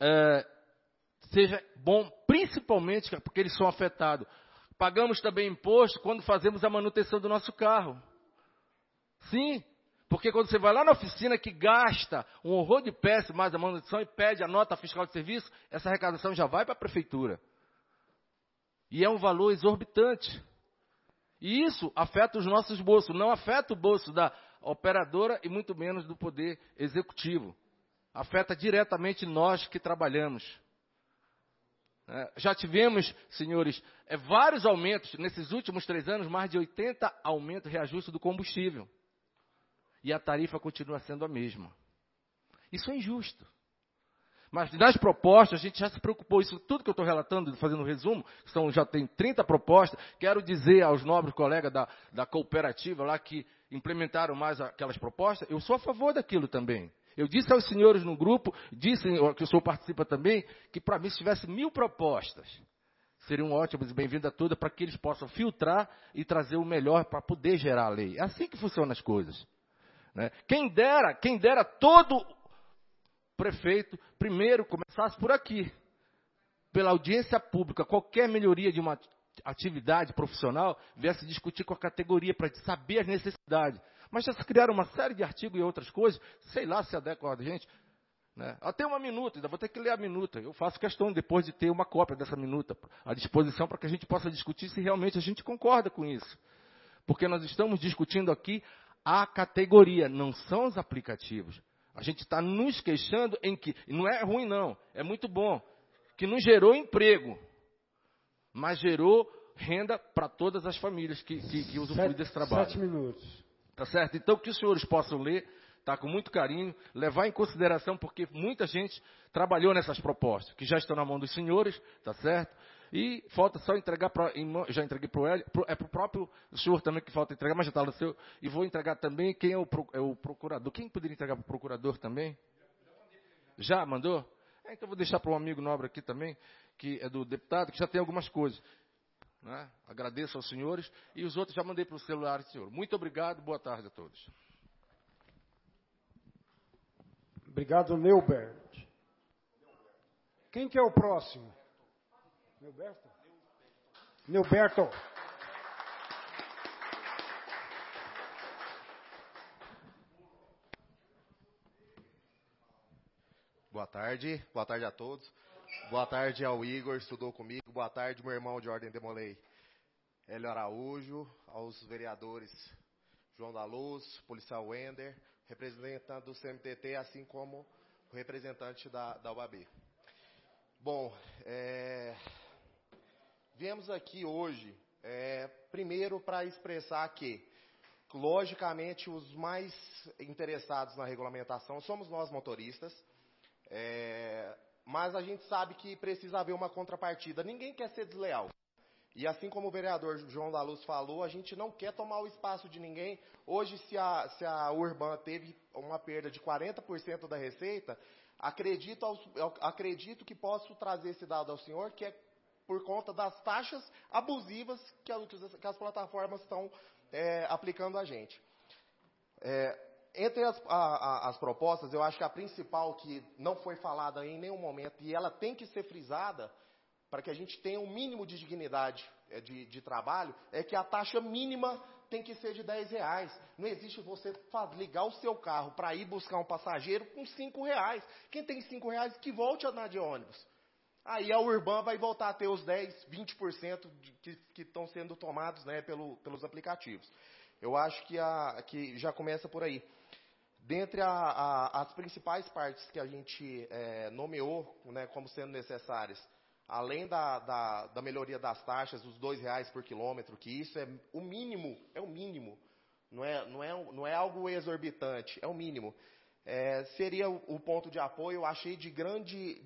seja bom, principalmente porque eles são afetados. Pagamos também imposto quando fazemos a manutenção do nosso carro. Sim, Porque quando você vai lá na oficina que gasta um horror de peça mais a manutenção e pede a nota fiscal de serviço, essa arrecadação já vai para a prefeitura. E é um valor exorbitante. E isso afeta os nossos bolsos, não afeta o bolso da operadora e muito menos do poder executivo. Afeta diretamente nós que trabalhamos. Já tivemos, senhores, vários aumentos, nesses últimos 3 anos, mais de 80 aumentos, reajuste do combustível. E a tarifa continua sendo a mesma. Isso é injusto. Mas nas propostas, a gente já se preocupou. Isso tudo que eu estou relatando, fazendo um resumo, já tem 30 propostas. Quero dizer aos nobres colegas da cooperativa lá que implementaram mais aquelas propostas, eu sou a favor daquilo também. Eu disse aos senhores no grupo, disse que o senhor participa também, que para mim se tivesse 1000 propostas, seriam ótimas e bem-vindas todas para que eles possam filtrar e trazer o melhor para poder gerar a lei. É assim que funcionam as coisas. Né? Quem dera todo prefeito primeiro começasse por aqui, pela audiência pública, qualquer melhoria de uma atividade profissional, viesse discutir com a categoria para saber as necessidades. Mas já se criaram uma série de artigos e outras coisas, sei lá se adequa a gente. Né? Até uma minuta, ainda vou ter que ler a minuta. Eu faço questão depois de ter uma cópia dessa minuta à disposição para que a gente possa discutir se realmente a gente concorda com isso. Porque nós estamos discutindo aqui a categoria, não são os aplicativos. A gente está nos queixando em que, não é ruim não, é muito bom, que não gerou emprego, mas gerou renda para todas as famílias que usufruem desse trabalho. 7 minutos. Tá certo? Então, que os senhores possam ler, tá, com muito carinho, levar em consideração, porque muita gente trabalhou nessas propostas, que já estão na mão dos senhores, tá certo? E falta só entregar para, já entreguei para o Hélio, é para o próprio senhor também que falta entregar, mas já está no seu, e vou entregar também, quem é o procurador? Quem poderia entregar para o procurador também? Já mandou? Então vou deixar para um amigo nobre aqui também, que é do deputado, que já tem algumas coisas. Né? Agradeço aos senhores, e os outros já mandei para o celular, senhor. Muito obrigado, boa tarde a todos. Obrigado, Neubert. Quem que é o próximo? Neuberto? Neuberto. Boa tarde a todos. Boa tarde ao Igor, estudou comigo. Boa tarde, meu irmão de ordem Demolei, Hélio Araújo, aos vereadores João da Luz, policial Wender, representante do CMTT, assim como o representante da UAB. Bom, viemos aqui hoje, primeiro para expressar que, logicamente, os mais interessados na regulamentação somos nós motoristas, mas a gente sabe que precisa haver uma contrapartida. Ninguém quer ser desleal. E assim como o vereador João da Luz falou, a gente não quer tomar o espaço de ninguém. Hoje, se a Urban teve uma perda de 40% da receita, acredito que posso trazer esse dado ao senhor, que é por conta das taxas abusivas que as plataformas estão aplicando a gente. Entre as propostas, eu acho que a principal, que não foi falada em nenhum momento, e ela tem que ser frisada, para que a gente tenha um mínimo de dignidade de trabalho, é que a taxa mínima tem que ser de R$10. Não existe você ligar o seu carro para ir buscar um passageiro com R$5. Quem tem R$5 que volte a andar de ônibus. Aí a Urban vai voltar a ter os 10%, 20% que estão sendo tomados, né, pelos aplicativos. Eu acho que já começa por aí. Dentre as principais partes que a gente nomeou, né, como sendo necessárias, além da melhoria das taxas, dos R$2 por quilômetro, que isso é o mínimo, não é algo exorbitante, é o mínimo. Seria o ponto de apoio, eu achei de grande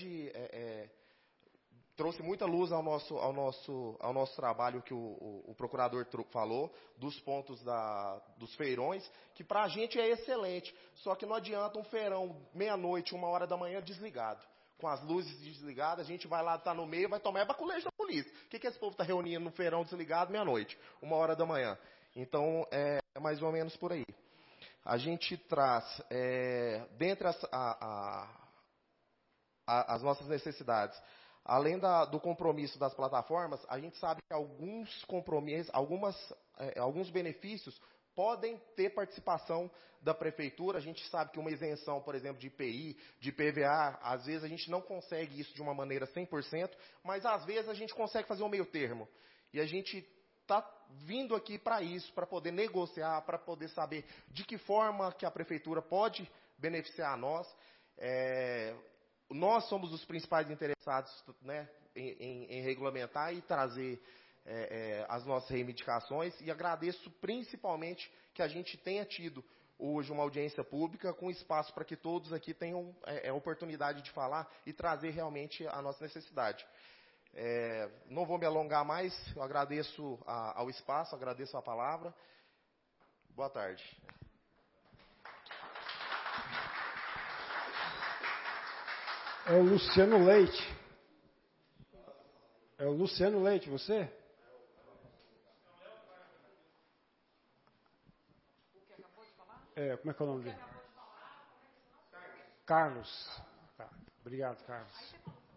trouxe muita luz ao nosso trabalho que o procurador falou, dos pontos dos feirões, que para a gente é excelente, só que não adianta um feirão meia-noite, 1h desligado. Com as luzes desligadas, a gente vai lá, está no meio, vai tomar baculejo da polícia. O que esse povo está reunindo no feirão desligado meia-noite, 1h? Então, é mais ou menos por aí. A gente traz, dentre as nossas necessidades, além do compromisso das plataformas, a gente sabe que alguns compromissos, alguns benefícios podem ter participação da prefeitura. A gente sabe que uma isenção, por exemplo, de IPI, de PVA, às vezes a gente não consegue isso de uma maneira 100%, mas às vezes a gente consegue fazer um meio termo. E a gente está vindo aqui para isso, para poder negociar, para poder saber de que forma que a prefeitura pode beneficiar a nós. Nós somos os principais interessados, né, em regulamentar e trazer as nossas reivindicações, e agradeço principalmente que a gente tenha tido hoje uma audiência pública com espaço para que todos aqui tenham a oportunidade de falar e trazer realmente a nossa necessidade. Não vou me alongar mais, eu agradeço ao espaço, agradeço a palavra. Boa tarde. É o Luciano Leite. É o Luciano Leite, você? Como é que é o nome dele? Carlos. Tá. Obrigado, Carlos.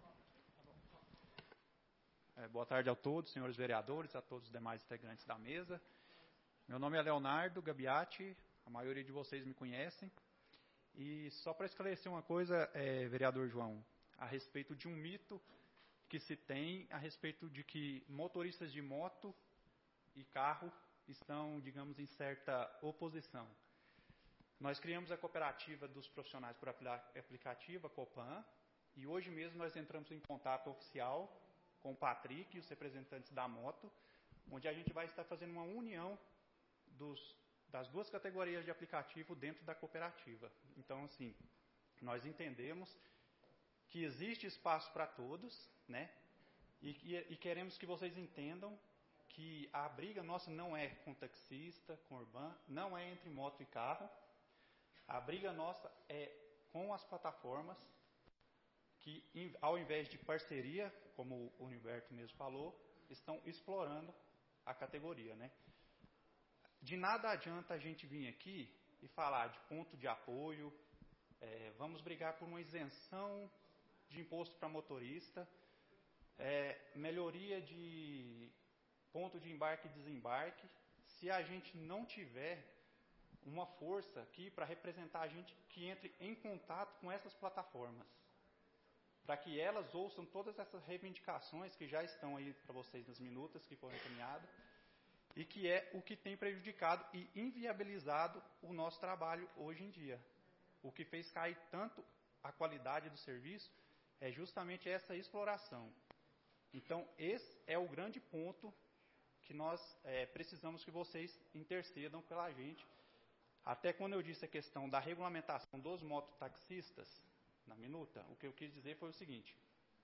Boa tarde a todos, senhores vereadores, a todos os demais integrantes da mesa. Meu nome é Leonardo Gabiati, a maioria de vocês me conhecem. E só para esclarecer uma coisa, vereador João, a respeito de um mito que se tem a respeito de que motoristas de moto e carro estão, digamos, em certa oposição. Nós criamos a cooperativa dos profissionais por aplicativo, a Copan, e hoje mesmo nós entramos em contato oficial com o Patrick e os representantes da moto, onde a gente vai estar fazendo uma união das duas categorias de aplicativo dentro da cooperativa. Então, assim, nós entendemos que existe espaço para todos, né? E queremos que vocês entendam que a briga nossa não é com taxista, com urbano, não é entre moto e carro. A briga nossa é com as plataformas que, ao invés de parceria, como o Uniberto mesmo falou, estão explorando a categoria, né? De nada adianta a gente vir aqui e falar de ponto de apoio, vamos brigar por uma isenção de imposto para motorista, melhoria de ponto de embarque e desembarque, se a gente não tiver uma força aqui para representar a gente que entre em contato com essas plataformas, para que elas ouçam todas essas reivindicações que já estão aí para vocês nas minutas que foram encaminhadas, e que é o que tem prejudicado e inviabilizado o nosso trabalho hoje em dia. O que fez cair tanto a qualidade do serviço é justamente essa exploração. Então, esse é o grande ponto que nós precisamos que vocês intercedam pela gente. Até quando eu disse a questão da regulamentação dos mototaxistas, na minuta, o que eu quis dizer foi o seguinte: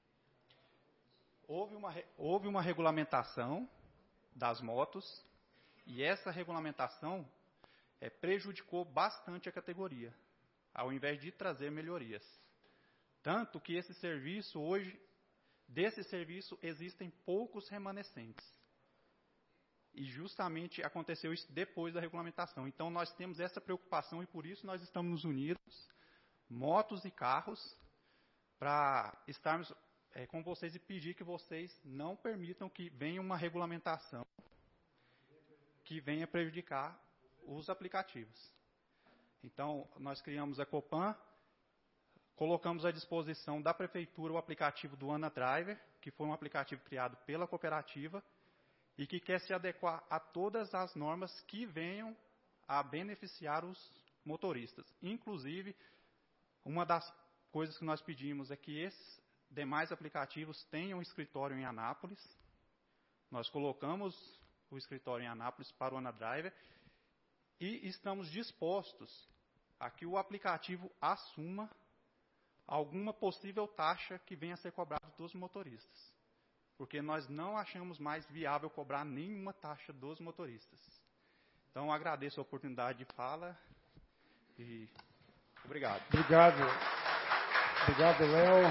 houve uma regulamentação das motos, e essa regulamentação prejudicou bastante a categoria, ao invés de trazer melhorias. Tanto que esse serviço hoje, desse serviço, existem poucos remanescentes. E justamente aconteceu isso depois da regulamentação. Então nós temos essa preocupação e por isso nós estamos unidos, motos e carros, para estarmos com vocês e pedir que vocês não permitam que venha uma regulamentação que venha prejudicar os aplicativos. Então, nós criamos a Copan, colocamos à disposição da Prefeitura o aplicativo do Ana Driver, que foi um aplicativo criado pela cooperativa e que quer se adequar a todas as normas que venham a beneficiar os motoristas. Inclusive, uma das coisas que nós pedimos é que esses demais aplicativos tenham escritório em Anápolis. Nós colocamos o escritório em Anápolis para o Ana Driver e estamos dispostos a que o aplicativo assuma alguma possível taxa que venha a ser cobrada dos motoristas. Porque nós não achamos mais viável cobrar nenhuma taxa dos motoristas. Então, agradeço a oportunidade de fala e obrigado. Obrigado. Obrigado, Léo.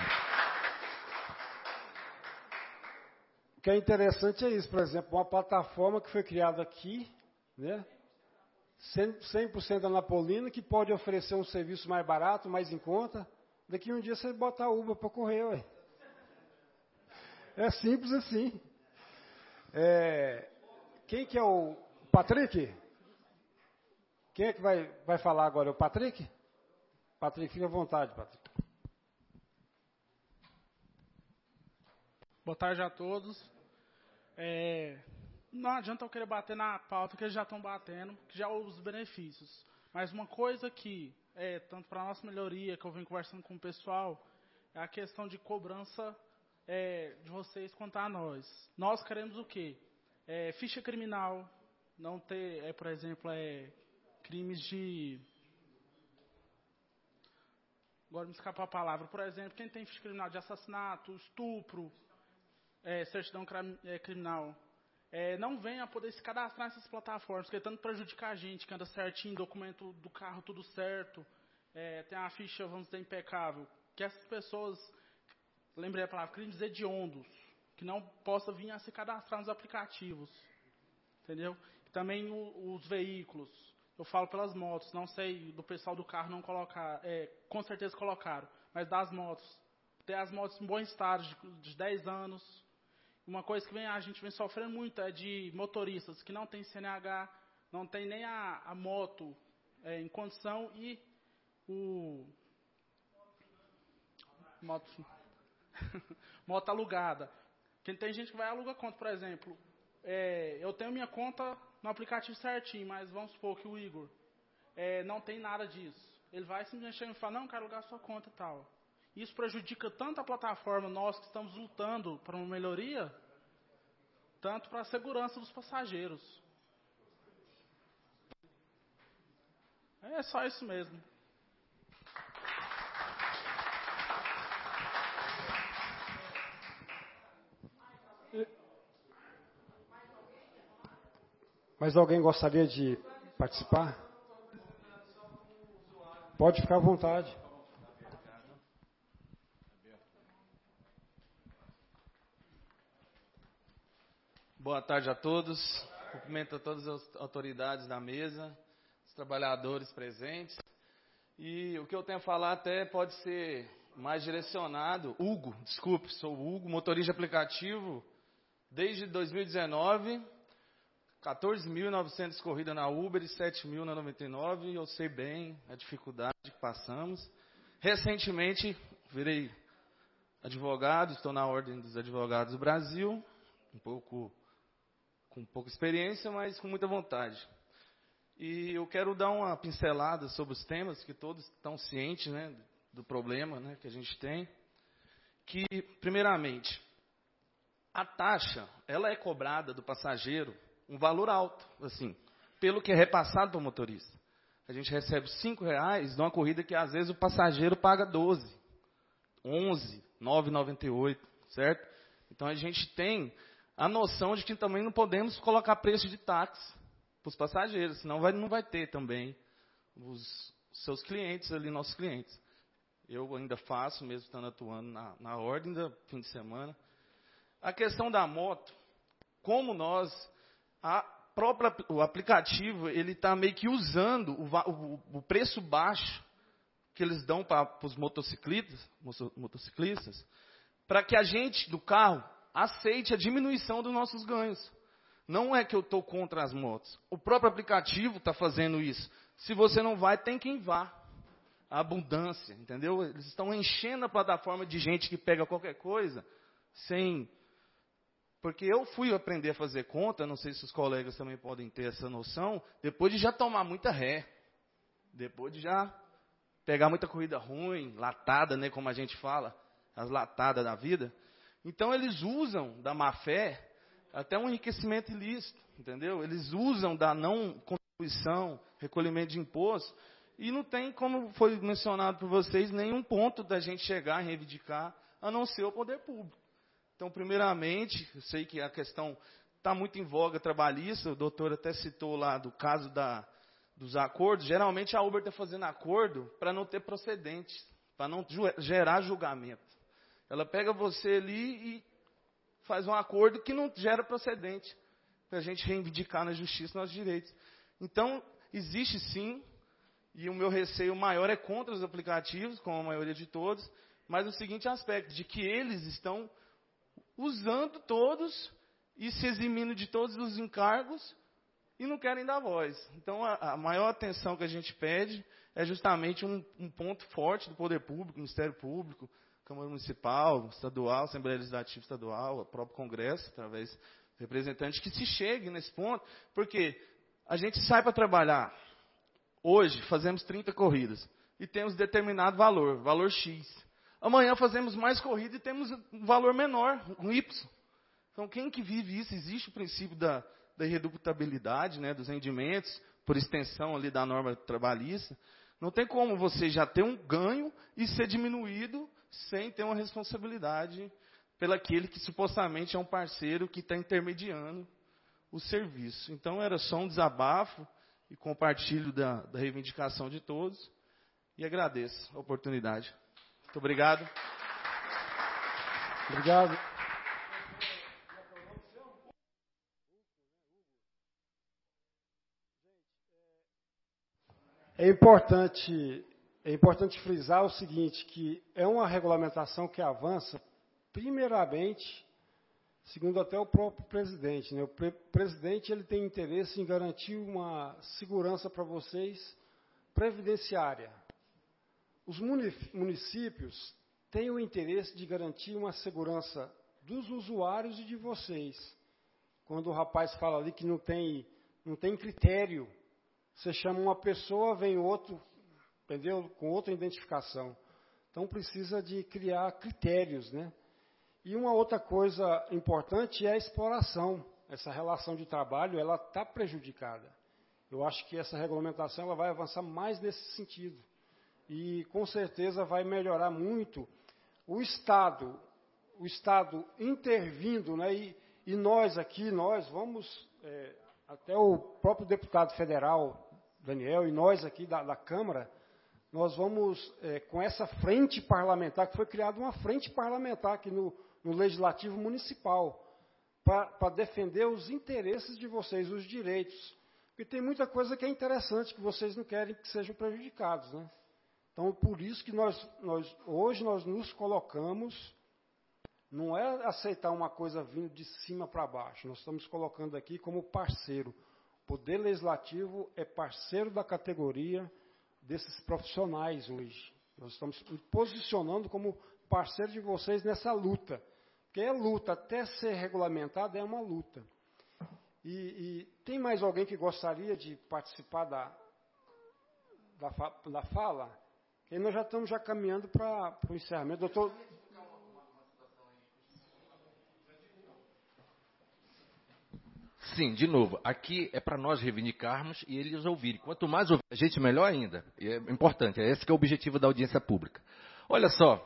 O que é interessante é isso, por exemplo, uma plataforma que foi criada aqui, né? 100% anapolina, que pode oferecer um serviço mais barato, mais em conta. Daqui um dia você bota a Uber para correr, ué. É simples assim. Quem que é o Patrick? Quem é que vai falar agora? É o Patrick? Patrick, fica à vontade, Patrick. Boa tarde a todos. Não adianta eu querer bater na pauta que eles já estão batendo, que já houve os benefícios. Mas uma coisa que, tanto para a nossa melhoria, que eu venho conversando com o pessoal, é a questão de cobrança de vocês quanto a nós. Nós queremos o quê? Ficha criminal, não ter, por exemplo, crimes de... Agora me escapou a palavra. Por exemplo, quem tem ficha criminal de assassinato, estupro, certidão criminal, não venha a poder se cadastrar nessas plataformas, porque tanto prejudica a gente, que anda certinho, documento do carro tudo certo, tem a ficha, vamos dizer, impecável, que essas pessoas, lembrei a palavra, crimes hediondos, que não possa vir a se cadastrar nos aplicativos, entendeu? E também os veículos, eu falo pelas motos, não sei, do pessoal do carro não colocar, com certeza colocaram, mas das motos, ter as motos em bom estado, de 10 anos. Uma coisa que a gente vem sofrendo muito é de motoristas que não tem CNH, não tem nem a moto em condição e moto alugada. Tem gente que vai alugar conta, por exemplo. Eu tenho minha conta no aplicativo certinho, mas vamos supor que o Igor não tem nada disso. Ele vai simplesmente chegar e falar, não, quero alugar sua conta e tal. Isso prejudica tanto a plataforma, nós que estamos lutando para uma melhoria, tanto para a segurança dos passageiros. É só isso mesmo. Mais alguém gostaria de participar? Pode ficar à vontade. Boa tarde a todos. Cumprimento a todas as autoridades da mesa, os trabalhadores presentes. E o que eu tenho a falar até pode ser mais direcionado. Sou o Hugo, motorista de aplicativo desde 2019. 14.900 corridas na Uber e 7.000 na 99. Eu sei bem a dificuldade que passamos. Recentemente virei advogado, estou na Ordem dos Advogados do Brasil. Com pouca experiência, mas com muita vontade. E eu quero dar uma pincelada sobre os temas, que todos estão cientes, né, do problema, né, que a gente tem. Que, primeiramente, a taxa, ela é cobrada do passageiro um valor alto, assim, pelo que é repassado para o motorista. A gente recebe R$5 de uma corrida que, às vezes, o passageiro paga 12, 11, 9,98, certo? Então, a gente tem a noção de que também não podemos colocar preço de táxi para os passageiros, senão não vai ter também os seus clientes ali, nossos clientes. Eu ainda faço, mesmo estando atuando na ordem do fim de semana. A questão da moto, como o aplicativo, ele está meio que usando o preço baixo que eles dão para os motociclistas, para que a gente do carro aceite a diminuição dos nossos ganhos. Não é que eu estou contra as motos. O próprio aplicativo está fazendo isso. Se você não vai, tem quem vá. A abundância, entendeu? Eles estão enchendo a plataforma de gente que pega qualquer coisa, sem... Porque eu fui aprender a fazer conta, não sei se os colegas também podem ter essa noção, depois de já tomar muita ré. Depois de já pegar muita corrida ruim, latada, né, como a gente fala, as latadas da vida. Então, eles usam da má-fé até um enriquecimento ilícito, entendeu? Eles usam da não contribuição, recolhimento de imposto, e não tem, como foi mencionado por vocês, nenhum ponto da gente chegar e reivindicar, a não ser o poder público. Então, primeiramente, eu sei que a questão está muito em voga trabalhista, o doutor até citou lá do caso dos acordos. Geralmente, a Uber está fazendo acordo para não ter procedentes, para não gerar julgamento. Ela pega você ali e faz um acordo que não gera procedente, para a gente reivindicar na justiça nossos direitos. Então, existe sim, e o meu receio maior é contra os aplicativos, como a maioria de todos, mas o seguinte aspecto, de que eles estão usando todos e se eximindo de todos os encargos e não querem dar voz. Então, a maior atenção que a gente pede é justamente um ponto forte do poder público, Ministério Público, Câmara Municipal, Estadual, Assembleia Legislativa Estadual, o próprio Congresso, através do representante, que se chegue nesse ponto, porque a gente sai para trabalhar. Hoje, fazemos 30 corridas e temos determinado valor X. Amanhã fazemos mais corrida e temos um valor menor, um Y. Então, quem que vive isso? Existe o princípio da irredutibilidade, né, dos rendimentos, por extensão ali da norma trabalhista. Não tem como você já ter um ganho e ser diminuído sem ter uma responsabilidade pelaquele que supostamente é um parceiro que está intermediando o serviço. Então, era só um desabafo e compartilho da reivindicação de todos. E agradeço a oportunidade. Muito obrigado. Obrigado. É importante frisar o seguinte, que é uma regulamentação que avança, primeiramente, segundo até o próprio presidente, né? O presidente ele tem interesse em garantir uma segurança para vocês previdenciária. Os municípios têm o interesse de garantir uma segurança dos usuários e de vocês. Quando o rapaz fala ali que não tem critério, você chama uma pessoa, vem outro, entendeu? Com outra identificação. Então, precisa de criar critérios, né? E uma outra coisa importante é a exploração. Essa relação de trabalho, ela está prejudicada. Eu acho que essa regulamentação ela vai avançar mais nesse sentido. E, com certeza, vai melhorar muito o Estado intervindo, né? E nós aqui, nós vamos, até o próprio deputado federal, Daniel, e nós aqui da Câmara, nós vamos, com essa frente parlamentar, que foi criada uma frente parlamentar aqui no Legislativo Municipal, para defender os interesses de vocês, os direitos. Porque tem muita coisa que é interessante, que vocês não querem que sejam prejudicados, né? Então, por isso que hoje nós nos colocamos, não é aceitar uma coisa vindo de cima para baixo, nós estamos colocando aqui como parceiro. O Poder Legislativo é parceiro da categoria desses profissionais hoje. Nós estamos posicionando como parceiro de vocês nessa luta. Porque é luta, até ser regulamentado é uma luta. E tem mais alguém que gostaria de participar da fala? E nós já estamos caminhando para o encerramento. Doutor... Sim, de novo, aqui é para nós reivindicarmos e eles ouvirem. Quanto mais ouvir a gente, melhor ainda. E é importante, esse que é o objetivo da audiência pública. Olha só,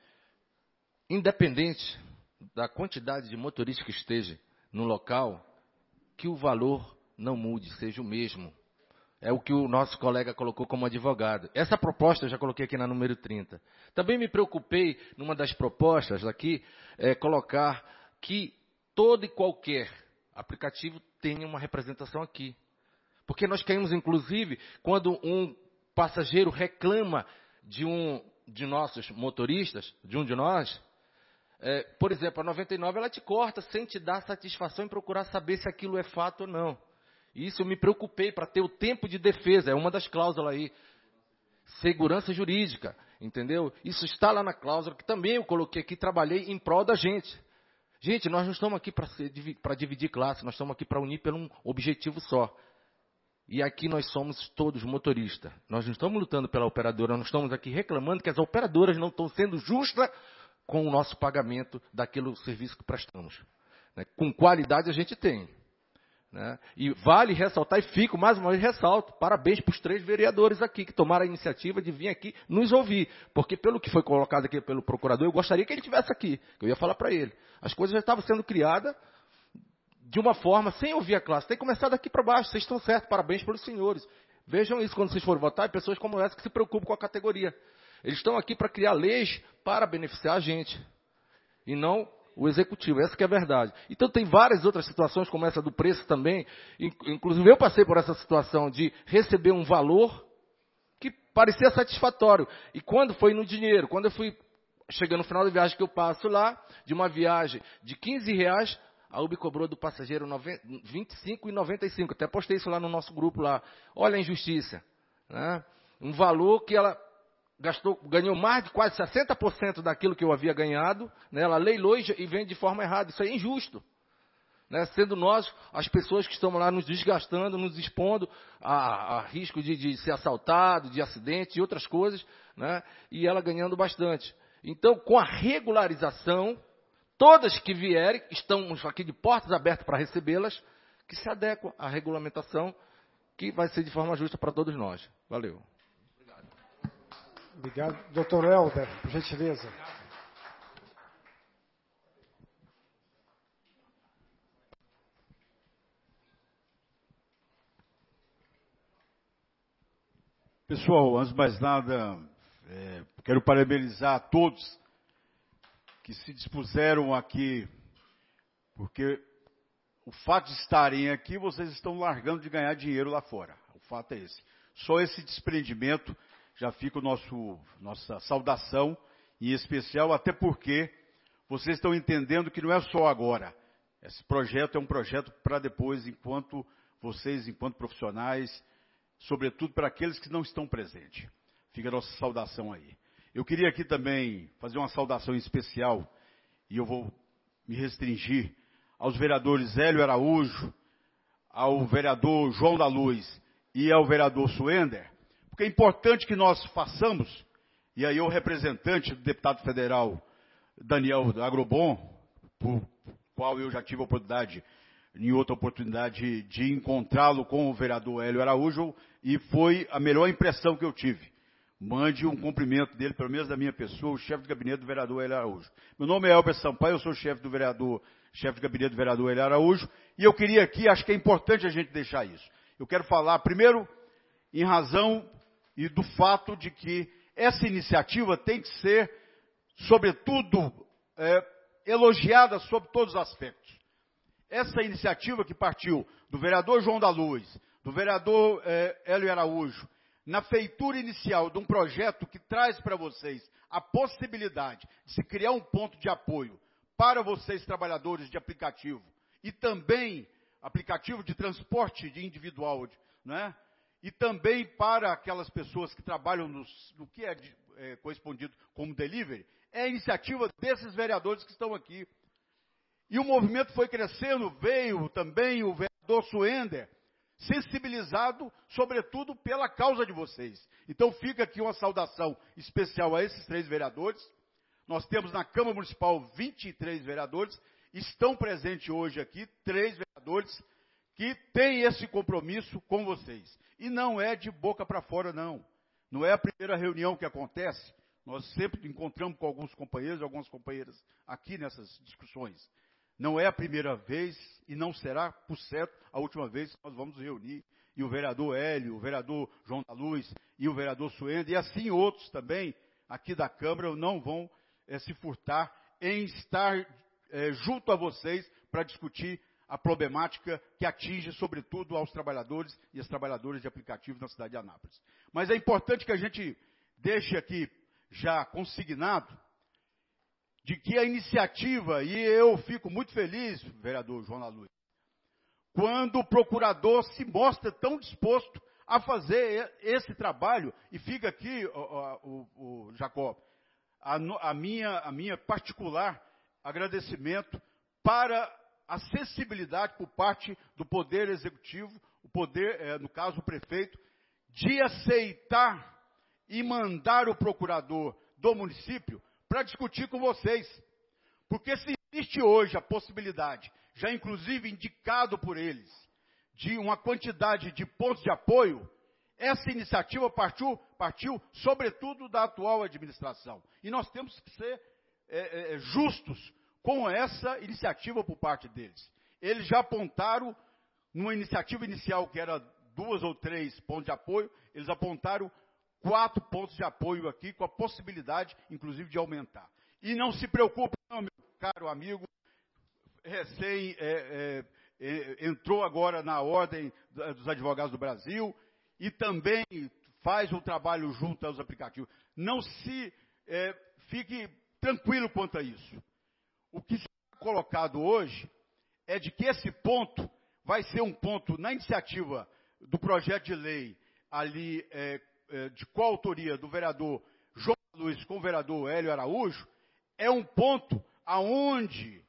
independente da quantidade de motoristas que esteja no local, que o valor não mude, seja o mesmo. É o que o nosso colega colocou como advogado. Essa proposta eu já coloquei aqui na número 30. Também me preocupei, numa das propostas aqui, colocar que todo e qualquer aplicativo tenha uma representação aqui. Porque nós queremos, inclusive, quando um passageiro reclama de nossos motoristas, de um de nós, por exemplo, a 99 ela te corta sem te dar satisfação em procurar saber se aquilo é fato ou não. Isso eu me preocupei para ter o tempo de defesa, é uma das cláusulas aí. Segurança jurídica, entendeu? Isso está lá na cláusula, que também eu coloquei aqui, trabalhei em prol da gente. Gente, nós não estamos aqui para dividir classe, nós estamos aqui para unir por um objetivo só. E aqui nós somos todos motoristas. Nós não estamos lutando pela operadora, nós estamos aqui reclamando que as operadoras não estão sendo justas com o nosso pagamento daquele serviço que prestamos. Com qualidade a gente tem. Né? E vale ressaltar, e fico mais uma vez ressalto, parabéns para os 3 vereadores aqui que tomaram a iniciativa de vir aqui nos ouvir, porque pelo que foi colocado aqui pelo procurador, eu gostaria que ele estivesse aqui, eu ia falar para ele. As coisas já estavam sendo criadas de uma forma, sem ouvir a classe, tem que começar daqui para baixo, vocês estão certos, parabéns pelos senhores. Vejam isso quando vocês forem votar, e pessoas como essa que se preocupam com a categoria. Eles estão aqui para criar leis para beneficiar a gente, e não o executivo, essa que é a verdade. Então tem várias outras situações, como essa do preço também. Inclusive eu passei por essa situação de receber um valor que parecia satisfatório. E quando foi no dinheiro, quando eu fui chegando no final da viagem que eu passo lá, de uma viagem de R$15, a Uber cobrou do passageiro R$ 25,95. Até postei isso lá no nosso grupo lá. Olha a injustiça. Né? Um valor que ela ganhou mais de quase 60% daquilo que eu havia ganhado. Né? Ela leilou e vende de forma errada. Isso é injusto. Né? Sendo nós as pessoas que estamos lá nos desgastando, nos expondo a risco de ser assaltado, de acidente e outras coisas, né? E ela ganhando bastante. Então, com a regularização, todas que vierem, estamos aqui de portas abertas para recebê-las, que se adequam à regulamentação, que vai ser de forma justa para todos nós. Valeu. Obrigado. Doutor Helder, por gentileza. Pessoal, antes de mais nada, quero parabenizar a todos que se dispuseram aqui, porque o fato de estarem aqui, vocês estão largando de ganhar dinheiro lá fora. O fato é esse. Só esse desprendimento já fica nossa saudação, em especial, até porque vocês estão entendendo que não é só agora. Esse projeto é um projeto para depois, enquanto vocês, enquanto profissionais, sobretudo para aqueles que não estão presentes. Fica a nossa saudação aí. Eu queria aqui também fazer uma saudação especial, e eu vou me restringir aos vereadores Hélio Araújo, ao vereador João da Luz e ao vereador Suender, porque é importante que nós façamos, e aí o representante do deputado federal Daniel Agrobon, por qual eu já tive a oportunidade, em outra oportunidade, de encontrá-lo com o vereador Hélio Araújo, e foi a melhor impressão que eu tive. Mande um cumprimento dele, pelo menos da minha pessoa, o chefe de gabinete do vereador Hélio Araújo. Meu nome é Elber Sampaio, eu sou chefe de gabinete do vereador Hélio Araújo, e eu queria aqui, acho que é importante a gente deixar isso. Eu quero falar, primeiro, em razão e do fato de que essa iniciativa tem que ser, sobretudo, elogiada sob todos os aspectos. Essa iniciativa que partiu do vereador João da Luz, do vereador Hélio Araújo, na feitura inicial de um projeto que traz para vocês a possibilidade de se criar um ponto de apoio para vocês, trabalhadores de aplicativo, e também aplicativo de transporte de individual, né? E também para aquelas pessoas que trabalham no que é correspondido como delivery, é a iniciativa desses vereadores que estão aqui. E o movimento foi crescendo, veio também o vereador Suender, sensibilizado, sobretudo, pela causa de vocês. Então fica aqui uma saudação especial a esses 3 vereadores. Nós temos na Câmara Municipal 23 vereadores, estão presentes hoje aqui 3 vereadores que têm esse compromisso com vocês. E não é de boca para fora, não. Não é a primeira reunião que acontece. Nós sempre encontramos com alguns companheiros e algumas companheiras aqui nessas discussões. Não é a primeira vez e não será, por certo, a última vez que nós vamos reunir. E o vereador Hélio, o vereador João da Luz e o vereador Suender, e assim outros também aqui da Câmara, não vão se furtar em estar junto a vocês para discutir a problemática que atinge, sobretudo, aos trabalhadores e as trabalhadoras de aplicativos na cidade de Anápolis. Mas é importante que a gente deixe aqui já consignado de que a iniciativa, e eu fico muito feliz, vereador João da Luz, quando o procurador se mostra tão disposto a fazer esse trabalho, e fica aqui, o Jacob, a minha particular agradecimento para a sensibilidade por parte do Poder Executivo, o poder, no caso o prefeito, de aceitar e mandar o procurador do município para discutir com vocês. Porque se existe hoje a possibilidade, já inclusive indicado por eles, de uma quantidade de pontos de apoio, essa iniciativa partiu sobretudo da atual administração. E nós temos que ser justos com essa iniciativa por parte deles. Eles já apontaram, numa iniciativa inicial que era 2 ou 3 pontos de apoio, eles apontaram 4 pontos de apoio aqui, com a possibilidade, inclusive, de aumentar. E não se preocupe, não, meu caro amigo, entrou agora na Ordem dos Advogados do Brasil e também faz um trabalho junto aos aplicativos. Não se fique tranquilo quanto a isso. O que está colocado hoje é de que esse ponto vai ser um ponto na iniciativa do projeto de lei ali de coautoria do vereador João Luiz com o vereador Hélio Araújo, é um ponto aonde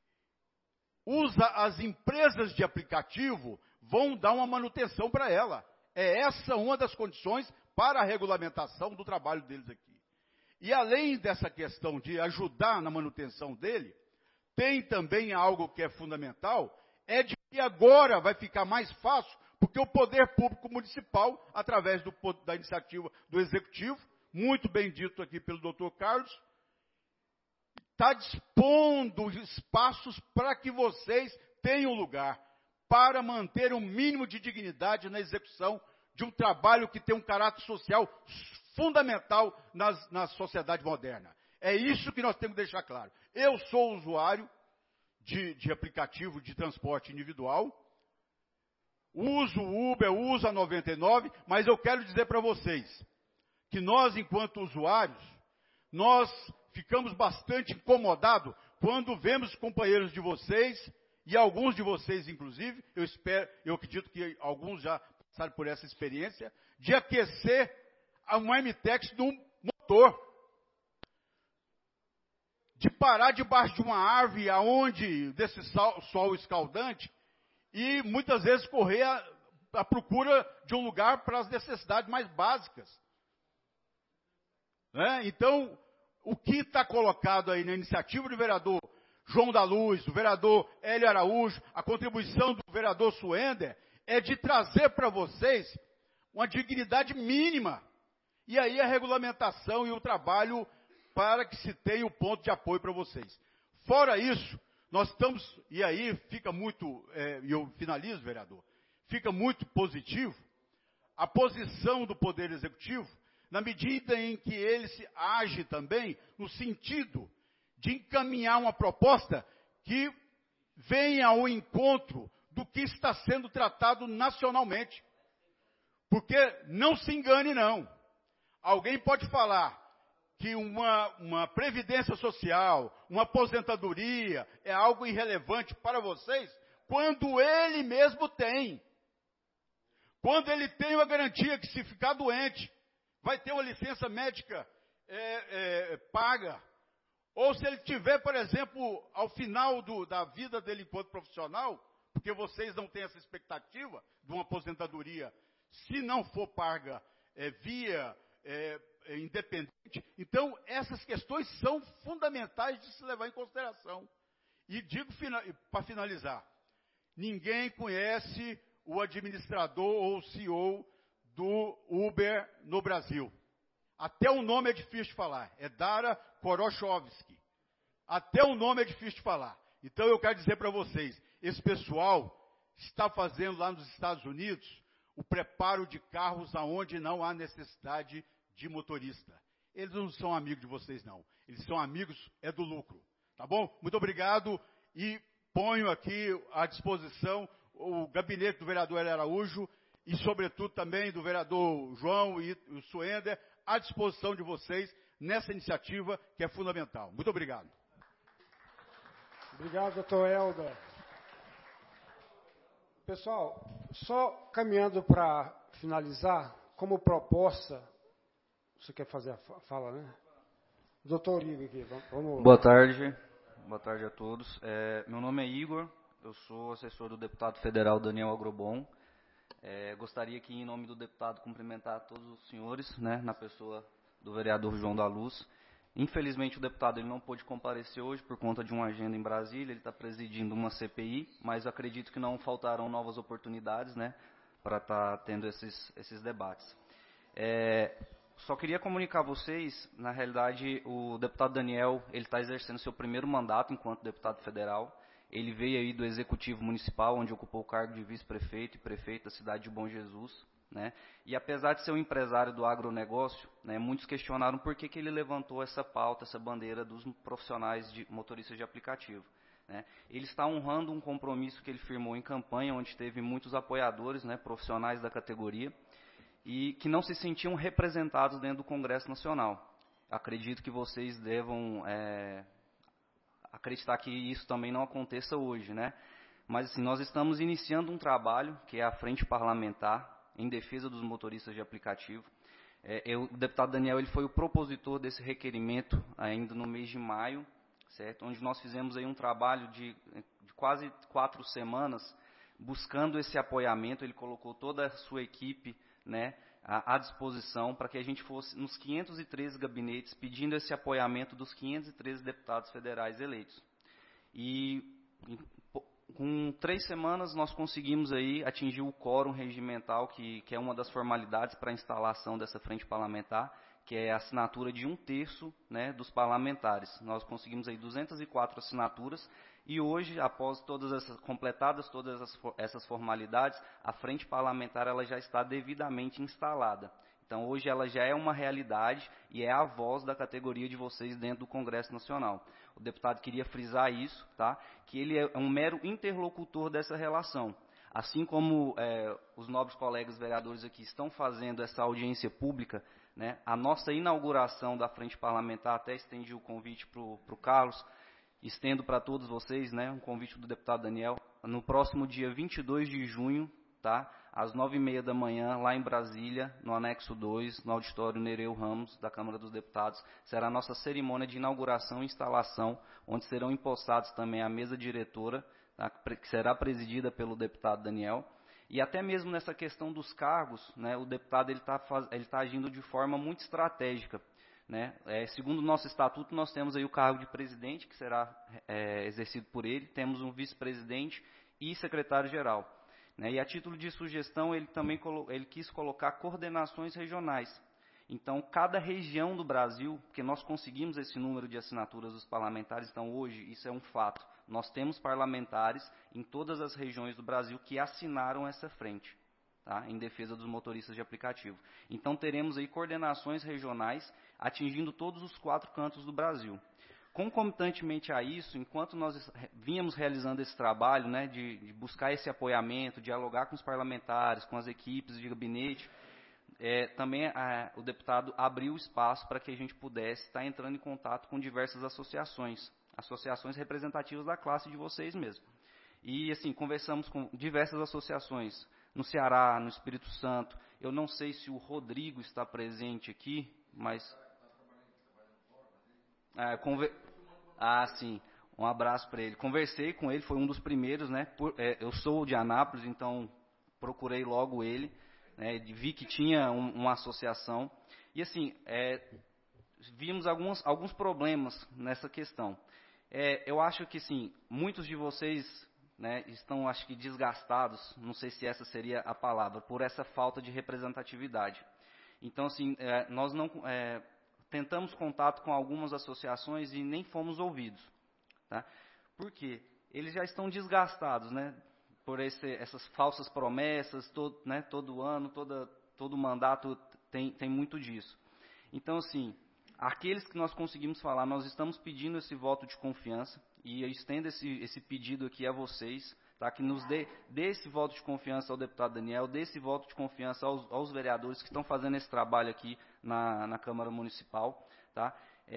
as empresas de aplicativo vão dar uma manutenção para ela. É essa uma das condições para a regulamentação do trabalho deles aqui. E além dessa questão de ajudar na manutenção dele, tem também algo que é fundamental, é de que agora vai ficar mais fácil, porque o poder público municipal, através da iniciativa do Executivo, muito bem dito aqui pelo doutor Carlos, está dispondo espaços para que vocês tenham lugar, para manter um mínimo de dignidade na execução de um trabalho que tem um caráter social fundamental na sociedade moderna. É isso que nós temos que deixar claro. Eu sou usuário de aplicativo de transporte individual, uso o Uber, uso a 99, mas eu quero dizer para vocês que nós, enquanto usuários, nós ficamos bastante incomodados quando vemos companheiros de vocês, e alguns de vocês, inclusive, eu acredito que alguns já passaram por essa experiência, de aquecer um MTEX no motor. De parar debaixo de uma árvore desse sol escaldante, e muitas vezes correr à procura de um lugar para as necessidades mais básicas. Então, o que está colocado aí na iniciativa do vereador João da Luz, do vereador Hélio Araújo, a contribuição do vereador Suender, é de trazer para vocês uma dignidade mínima. E aí a regulamentação e o trabalho para que se tenha o ponto de apoio para vocês. Fora isso, nós estamos, e aí fica muito, e eu finalizo, vereador, fica muito positivo a posição do Poder Executivo, na medida em que ele se age também no sentido de encaminhar uma proposta que venha ao encontro do que está sendo tratado nacionalmente. Porque não se engane, não. Alguém pode falar que uma previdência social, uma aposentadoria é algo irrelevante para vocês, quando ele mesmo tem. Quando ele tem uma garantia que se ficar doente, vai ter uma licença médica paga. Ou se ele tiver, por exemplo, ao final da vida dele enquanto profissional, porque vocês não têm essa expectativa de uma aposentadoria, se não for paga via independente. Então, essas questões são fundamentais de se levar em consideração. E digo, para finalizar, ninguém conhece o administrador ou o CEO do Uber no Brasil. Até o nome é difícil de falar. É Dara Khoroshovsky. Até o nome é difícil de falar. Então, eu quero dizer para vocês, esse pessoal está fazendo lá nos Estados Unidos o preparo de carros aonde não há necessidade de motorista. Eles não são amigos de vocês, não. Eles são amigos do lucro. Tá bom? Muito obrigado e ponho aqui à disposição o gabinete do vereador Hélio Araújo e, sobretudo, também do vereador João e o Suender à disposição de vocês nessa iniciativa que é fundamental. Muito obrigado. Obrigado, doutor Helder. Pessoal, só caminhando para finalizar, como proposta, você quer fazer a fala, né? Doutor Igor aqui, vamos... Boa tarde a todos. Meu nome é Igor, eu sou assessor do deputado federal Daniel Agrobon. Gostaria aqui, em nome do deputado, cumprimentar todos os senhores, né, na pessoa do vereador João da Luz. Infelizmente, o deputado ele não pôde comparecer hoje por conta de uma agenda em Brasília, ele está presidindo uma CPI, mas acredito que não faltarão novas oportunidades, né, para estar tendo esses debates. Só queria comunicar a vocês, na realidade, o deputado Daniel, ele está exercendo seu primeiro mandato enquanto deputado federal. Ele veio aí do Executivo Municipal, onde ocupou o cargo de vice-prefeito e prefeito da cidade de Bom Jesus, né? E apesar de ser um empresário do agronegócio, né, muitos questionaram por que ele levantou essa pauta, essa bandeira dos profissionais de motoristas de aplicativo, né? Ele está honrando um compromisso que ele firmou em campanha, onde teve muitos apoiadores, né, profissionais da categoria, e que não se sentiam representados dentro do Congresso Nacional. Acredito que vocês devam acreditar que isso também não aconteça hoje, né? Mas assim, nós estamos iniciando um trabalho, que é a Frente Parlamentar, em defesa dos motoristas de aplicativo. O deputado Daniel ele foi o propositor desse requerimento ainda no mês de maio, certo? Onde nós fizemos aí um trabalho de quase 4 semanas buscando esse apoiamento. Ele colocou toda a sua equipe, né, à disposição para que a gente fosse nos 513 gabinetes pedindo esse apoiamento dos 513 deputados federais eleitos. E com 3 semanas nós conseguimos aí atingir o quórum regimental, que é uma das formalidades para a instalação dessa frente parlamentar, que é a assinatura de 1/3, né, dos parlamentares. Nós conseguimos aí 204 assinaturas e hoje, após completadas todas essas formalidades, a frente parlamentar ela já está devidamente instalada. Então, hoje ela já é uma realidade e é a voz da categoria de vocês dentro do Congresso Nacional. O deputado queria frisar isso, tá? Que ele é um mero interlocutor dessa relação. Assim como os nobres colegas vereadores aqui estão fazendo essa audiência pública, né? A nossa inauguração da frente parlamentar, até estendi o convite para o Carlos, estendo para todos vocês, né, um convite do deputado Daniel, no próximo dia 22 de junho, tá? Às 9h30 da manhã, lá em Brasília, no anexo 2, no auditório Nereu Ramos, da Câmara dos Deputados, será a nossa cerimônia de inauguração e instalação, onde serão empossados também a mesa diretora, tá? Que será presidida pelo deputado Daniel. E até mesmo nessa questão dos cargos, né, o deputado ele tá agindo de forma muito estratégica. Né? Segundo o nosso estatuto, nós temos aí o cargo de presidente, que será exercido por ele, temos um vice-presidente e secretário-geral. Né? E a título de sugestão, ele também quis colocar coordenações regionais. Então, cada região do Brasil, porque nós conseguimos esse número de assinaturas dos parlamentares, então hoje isso é um fato. Nós temos parlamentares em todas as regiões do Brasil que assinaram essa frente, tá? Em defesa dos motoristas de aplicativo. Então, teremos aí coordenações regionais atingindo todos os 4 cantos do Brasil. Concomitantemente a isso, enquanto nós vínhamos realizando esse trabalho, né, de buscar esse apoiamento, dialogar com os parlamentares, com as equipes de gabinete, também o deputado abriu espaço para que a gente pudesse estar entrando em contato com diversas associações representativas da classe de vocês mesmo. E, assim, conversamos com diversas associações no Ceará, no Espírito Santo. Eu não sei se o Rodrigo está presente aqui, mas... sim, um abraço para ele. Conversei com ele, foi um dos primeiros, né? Eu sou de Anápolis, então procurei logo ele, né? Vi que tinha uma associação. E, assim, vimos alguns problemas nessa questão. Eu acho que, sim, muitos de vocês, né, estão, acho que, desgastados, não sei se essa seria a palavra, por essa falta de representatividade. Então, assim, nós não tentamos contato com algumas associações e nem fomos ouvidos. Tá? Por quê? Eles já estão desgastados, né, por essas falsas promessas, todo ano, todo mandato tem muito disso. Então, assim, aqueles que nós conseguimos falar, nós estamos pedindo esse voto de confiança, e eu estendo esse pedido aqui a vocês, tá? Que nos dê esse voto de confiança ao deputado Daniel, dê esse voto de confiança aos vereadores que estão fazendo esse trabalho aqui na Câmara Municipal. Tá?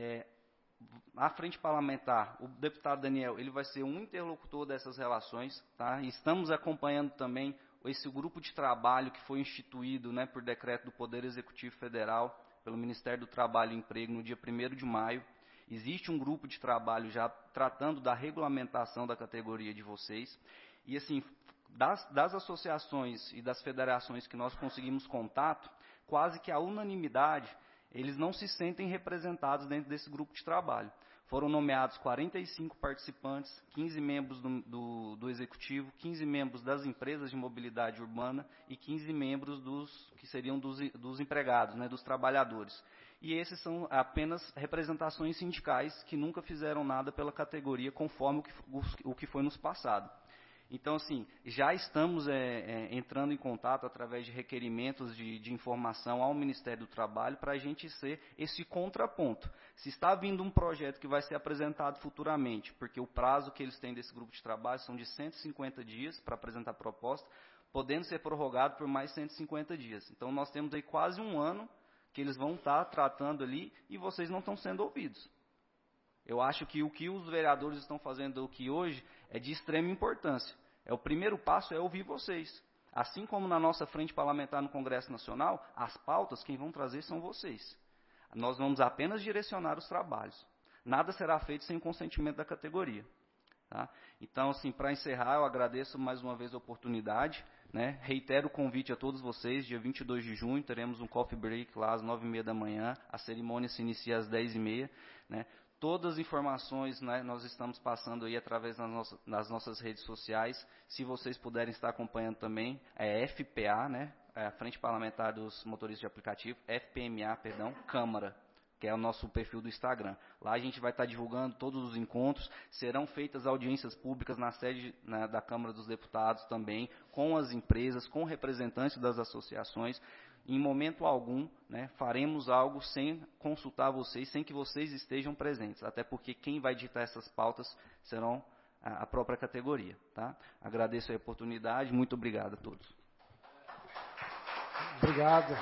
A frente parlamentar, o deputado Daniel, ele vai ser um interlocutor dessas relações. Tá? E estamos acompanhando também esse grupo de trabalho que foi instituído, né, por decreto do Poder Executivo Federal, pelo Ministério do Trabalho e Emprego, no dia 1º de maio. Existe um grupo de trabalho já tratando da regulamentação da categoria de vocês. E, assim, das associações e das federações que nós conseguimos contato, quase que a unanimidade, eles não se sentem representados dentro desse grupo de trabalho. Foram nomeados 45 participantes, 15 membros do Executivo, 15 membros das empresas de mobilidade urbana e 15 membros que seriam dos empregados, né, dos trabalhadores. E esses são apenas representações sindicais que nunca fizeram nada pela categoria conforme o que foi nos passado. Então, assim, já estamos entrando em contato através de requerimentos de informação ao Ministério do Trabalho para a gente ser esse contraponto. Se está vindo um projeto que vai ser apresentado futuramente, porque o prazo que eles têm desse grupo de trabalho são de 150 dias para apresentar a proposta, podendo ser prorrogado por mais 150 dias. Então, nós temos aí quase um ano que eles vão estar tratando ali e vocês não estão sendo ouvidos. Eu acho que o que os vereadores estão fazendo aqui hoje é de extrema importância. O primeiro passo é ouvir vocês. Assim como na nossa frente parlamentar no Congresso Nacional, as pautas quem vão trazer são vocês. Nós vamos apenas direcionar os trabalhos. Nada será feito sem consentimento da categoria. Tá? Então, assim, para encerrar, eu agradeço mais uma vez a oportunidade. Né? Reitero o convite a todos vocês. Dia 22 de junho teremos um coffee break lá às 9h30 da manhã. A cerimônia se inicia às 10h30. Né? Todas as informações, né, nós estamos passando aí através das nossas redes sociais. Se vocês puderem estar acompanhando também, é FPA, né, é a Frente Parlamentar dos Motoristas de Aplicativo, FPMA, perdão, Câmara, que é o nosso perfil do Instagram. Lá a gente vai estar divulgando todos os encontros, serão feitas audiências públicas na sede, né, da Câmara dos Deputados também, com as empresas, com representantes das associações. Em momento algum, né, faremos algo sem consultar vocês, sem que vocês estejam presentes, até porque quem vai ditar essas pautas serão a própria categoria. Tá? Agradeço a oportunidade, muito obrigado a todos. Obrigado.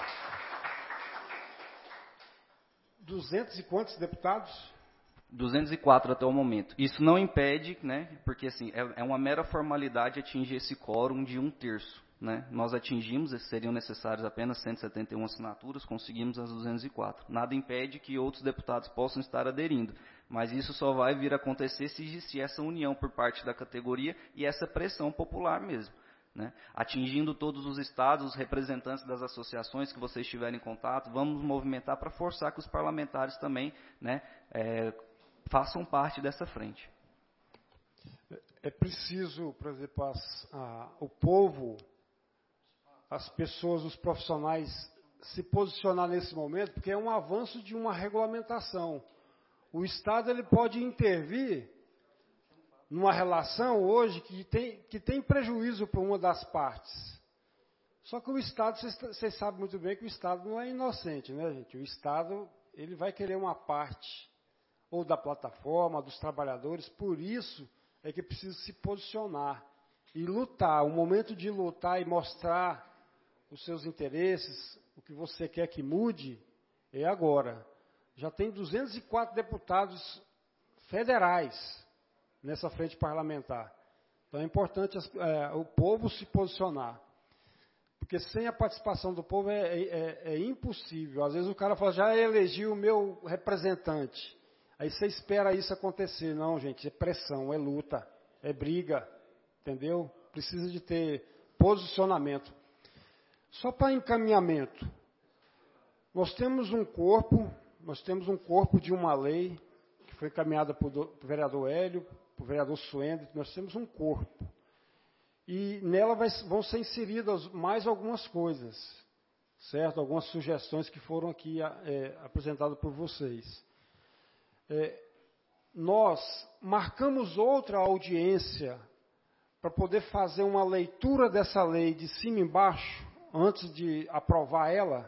200 e quantos deputados? 204 até o momento. Isso não impede, né, porque assim, é uma mera formalidade atingir esse quórum de 1/3. Né? Nós atingimos, seriam necessárias apenas 171 assinaturas, conseguimos as 204. Nada impede que outros deputados possam estar aderindo, mas isso só vai vir a acontecer se existir essa união por parte da categoria e essa pressão popular mesmo. Né? Atingindo todos os estados, os representantes das associações que vocês tiverem contato, vamos movimentar para forçar que os parlamentares também, né, façam parte dessa frente. É preciso, por exemplo, o povo, as pessoas, os profissionais se posicionar nesse momento, porque é um avanço de uma regulamentação. O Estado ele pode intervir numa relação hoje que tem prejuízo para uma das partes. Só que o Estado, vocês sabem muito bem que o Estado não é inocente, né, gente? O Estado ele vai querer uma parte, ou da plataforma, dos trabalhadores, por isso é que precisa se posicionar e lutar. O momento de lutar e mostrar os seus interesses, o que você quer que mude, é agora. Já tem 204 deputados federais nessa frente parlamentar. Então é importante o povo se posicionar. Porque sem a participação do povo é impossível. Às vezes o cara fala, já elegi o meu representante. Aí você espera isso acontecer. Não, gente, é pressão, é luta, é briga, entendeu? Precisa de ter posicionamento. Só para encaminhamento, nós temos um corpo de uma lei, que foi encaminhada pelo vereador Hélio, pelo vereador Suender, nós temos um corpo. E nela vão ser inseridas mais algumas coisas, certo? Algumas sugestões que foram aqui apresentadas por vocês. Nós marcamos outra audiência para poder fazer uma leitura dessa lei de cima e embaixo, antes de aprovar ela,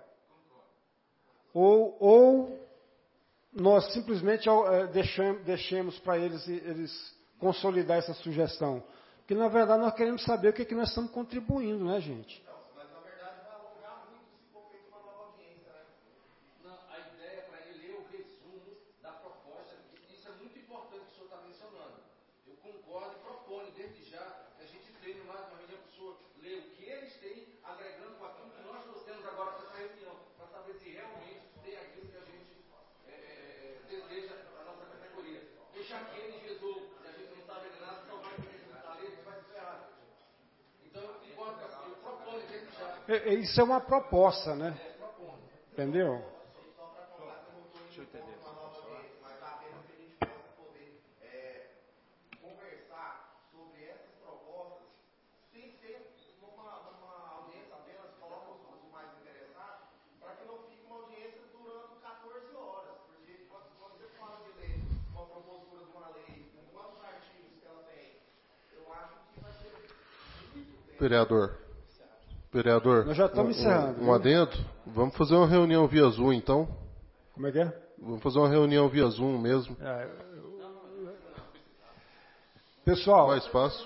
ou nós simplesmente deixemos para eles consolidar essa sugestão. Porque, na verdade, nós queremos saber o que nós estamos contribuindo, né, gente? Mas, na verdade, vai alongar muito se for feita uma nova audiência, né? Não, a ideia é para ele ler o resumo da proposta. Isso é muito importante que o senhor está mencionando. Eu concordo e proponho, desde já, que a gente treine mais uma vez a pessoa ler o que eles têm, agregando com aquilo que nós trouxemos agora para essa reunião, para saber se realmente tem aquilo que a gente deseja para a nossa categoria. Deixar que eles resolvam, se a gente não sabe nada, só vai executar a lei, vai se ferrar. Então, eu proponho desde já. Isso é uma proposta, né? Entendeu? Deixa eu entender. Mas apenas que a gente possa poder conversar sobre essas propostas, sem ser numa audiência apenas, coloca os mais interessados, para que não fique uma audiência durando 14 horas. Porque quando você fala de ler uma propositura de uma lei, com quantos artigos que ela tem, eu acho que vai ser muito tempo. Vereador, nós já estamos encerrando. Um adendo. Vamos fazer uma reunião via Zoom, então? Como é que é? Vamos fazer uma reunião via Zoom mesmo. Pessoal, mais fácil.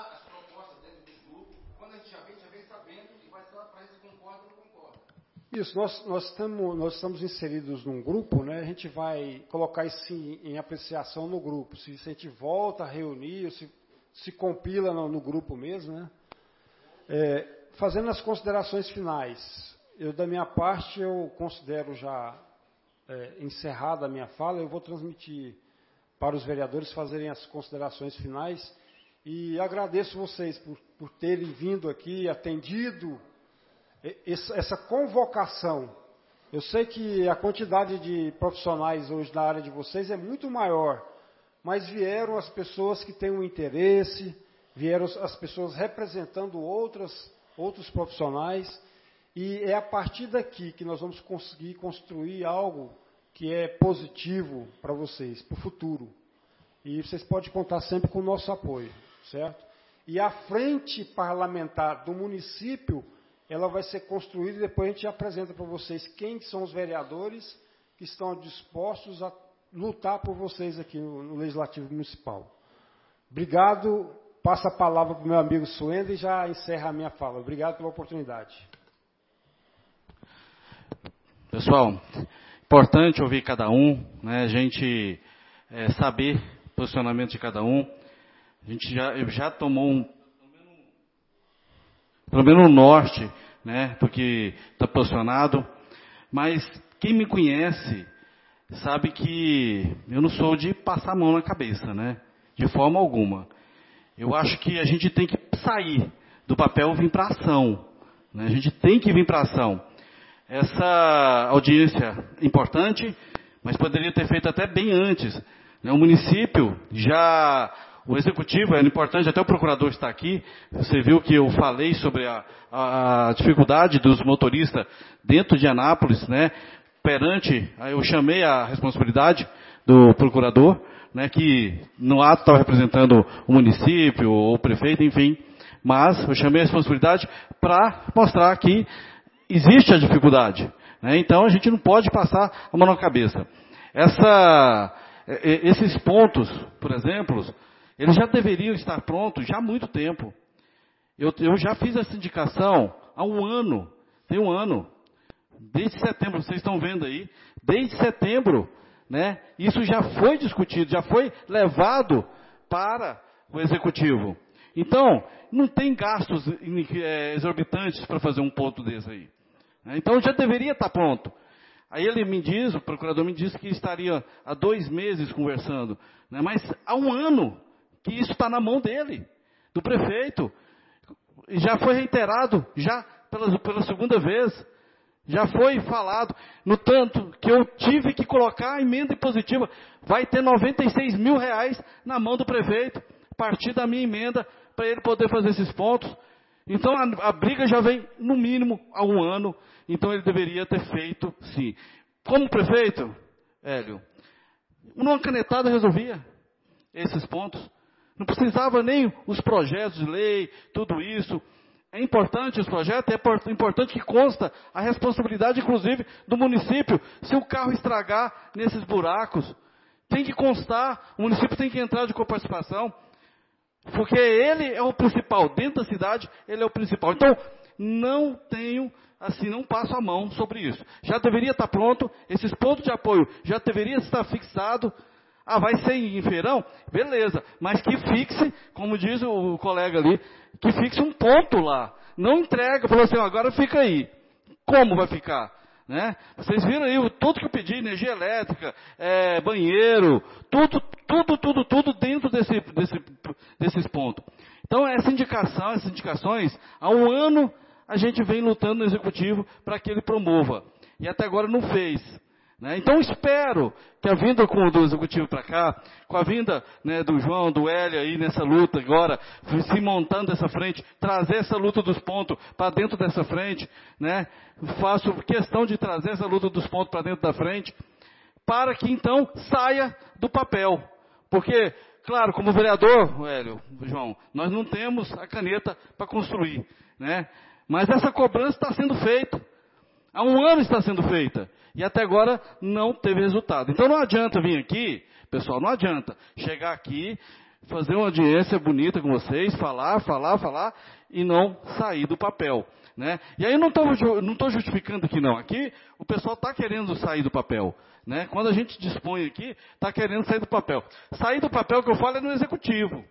Isso, nós estamos inseridos num grupo, né? A gente vai colocar isso em apreciação no grupo. Se a gente volta a reunir, se se compila no grupo mesmo, né? Fazendo as considerações finais, da minha parte, eu considero já encerrada a minha fala, eu vou transmitir para os vereadores fazerem as considerações finais e agradeço vocês por terem vindo aqui, atendido essa convocação. Eu sei que a quantidade de profissionais hoje na área de vocês é muito maior, mas vieram as pessoas que têm um interesse, vieram as pessoas representando outros profissionais, e é a partir daqui que nós vamos conseguir construir algo que é positivo para vocês, para o futuro. E vocês podem contar sempre com o nosso apoio, certo? E a frente parlamentar do município, ela vai ser construída e depois a gente apresenta para vocês quem são os vereadores que estão dispostos a lutar por vocês aqui no Legislativo Municipal. Obrigado. Passo a palavra para o meu amigo Suenda e já encerra a minha fala. Obrigado pela oportunidade. Pessoal, importante ouvir cada um, né? A gente saber o posicionamento de cada um. A gente já tomou pelo menos um norte, né, do que está posicionado, mas quem me conhece sabe que eu não sou de passar a mão na cabeça, né, de forma alguma. Eu acho que a gente tem que sair do papel e vir para a ação, né, a gente tem que vir para a ação. Essa audiência é importante, mas poderia ter feito até bem antes, né, o município já... O executivo era importante, até o procurador está aqui. Você viu que eu falei sobre a dificuldade dos motoristas dentro de Anápolis, né? Eu chamei a responsabilidade do procurador, né? Que no ato estava representando o município, o prefeito, enfim. Mas eu chamei a responsabilidade para mostrar que existe a dificuldade, né? Então a gente não pode passar a mão na cabeça. Esses pontos, por exemplo, eles já deveriam estar prontos já há muito tempo. Eu já fiz essa indicação há um ano. Tem um ano. Desde setembro, vocês estão vendo aí. Desde setembro, né? Isso já foi discutido, já foi levado para o executivo. Então, não tem gastos exorbitantes para fazer um ponto desse aí. Então, já deveria estar pronto. Aí o procurador me disse que estaria há 2 meses conversando. Né? Mas há um ano que isso está na mão dele, do prefeito. E já foi reiterado, já pela segunda vez. Já foi falado. No tanto que eu tive que colocar a emenda impositiva. Vai ter R$96 mil na mão do prefeito, a partir da minha emenda, para ele poder fazer esses pontos. Então a briga já vem, no mínimo, há um ano. Então ele deveria ter feito, sim. Como prefeito, Hélio, numa canetada resolvia esses pontos. Não precisava nem os projetos de lei, tudo isso. É importante os projetos, é importante que consta a responsabilidade, inclusive, do município. Se o carro estragar nesses buracos, tem que constar, o município tem que entrar de coparticipação, porque ele é o principal. Dentro da cidade, ele é o principal. Então, não passo a mão sobre isso. Já deveria estar pronto, esses pontos de apoio já deveriam estar fixados. Vai ser em feirão? Beleza, mas que fixe, como diz o colega ali, que fixe um ponto lá. Não entrega, falou assim, agora fica aí. Como vai ficar? Né? Vocês viram aí tudo que eu pedi, energia elétrica, banheiro, tudo dentro desses pontos. Então, essas indicações, há um ano a gente vem lutando no executivo para que ele promova. E até agora não fez. Né? Então espero que a vinda do executivo para cá, com a vinda, né, do João, do Hélio aí nessa luta agora, se montando essa frente, trazer essa luta dos pontos para dentro dessa frente, né? Faço questão de trazer essa luta dos pontos para dentro da frente, para que então saia do papel. Porque, claro, como vereador, Hélio, João, nós não temos a caneta para construir, né? Mas essa cobrança está sendo feita. Há um ano está sendo feita. E até agora não teve resultado. Então não adianta vir aqui, pessoal, não adianta chegar aqui, fazer uma audiência bonita com vocês, falar, e não sair do papel. Né? E aí eu não estou justificando aqui não. Aqui o pessoal está querendo sair do papel. Né? Quando a gente dispõe aqui, está querendo sair do papel. Sair do papel que eu falo é no executivo.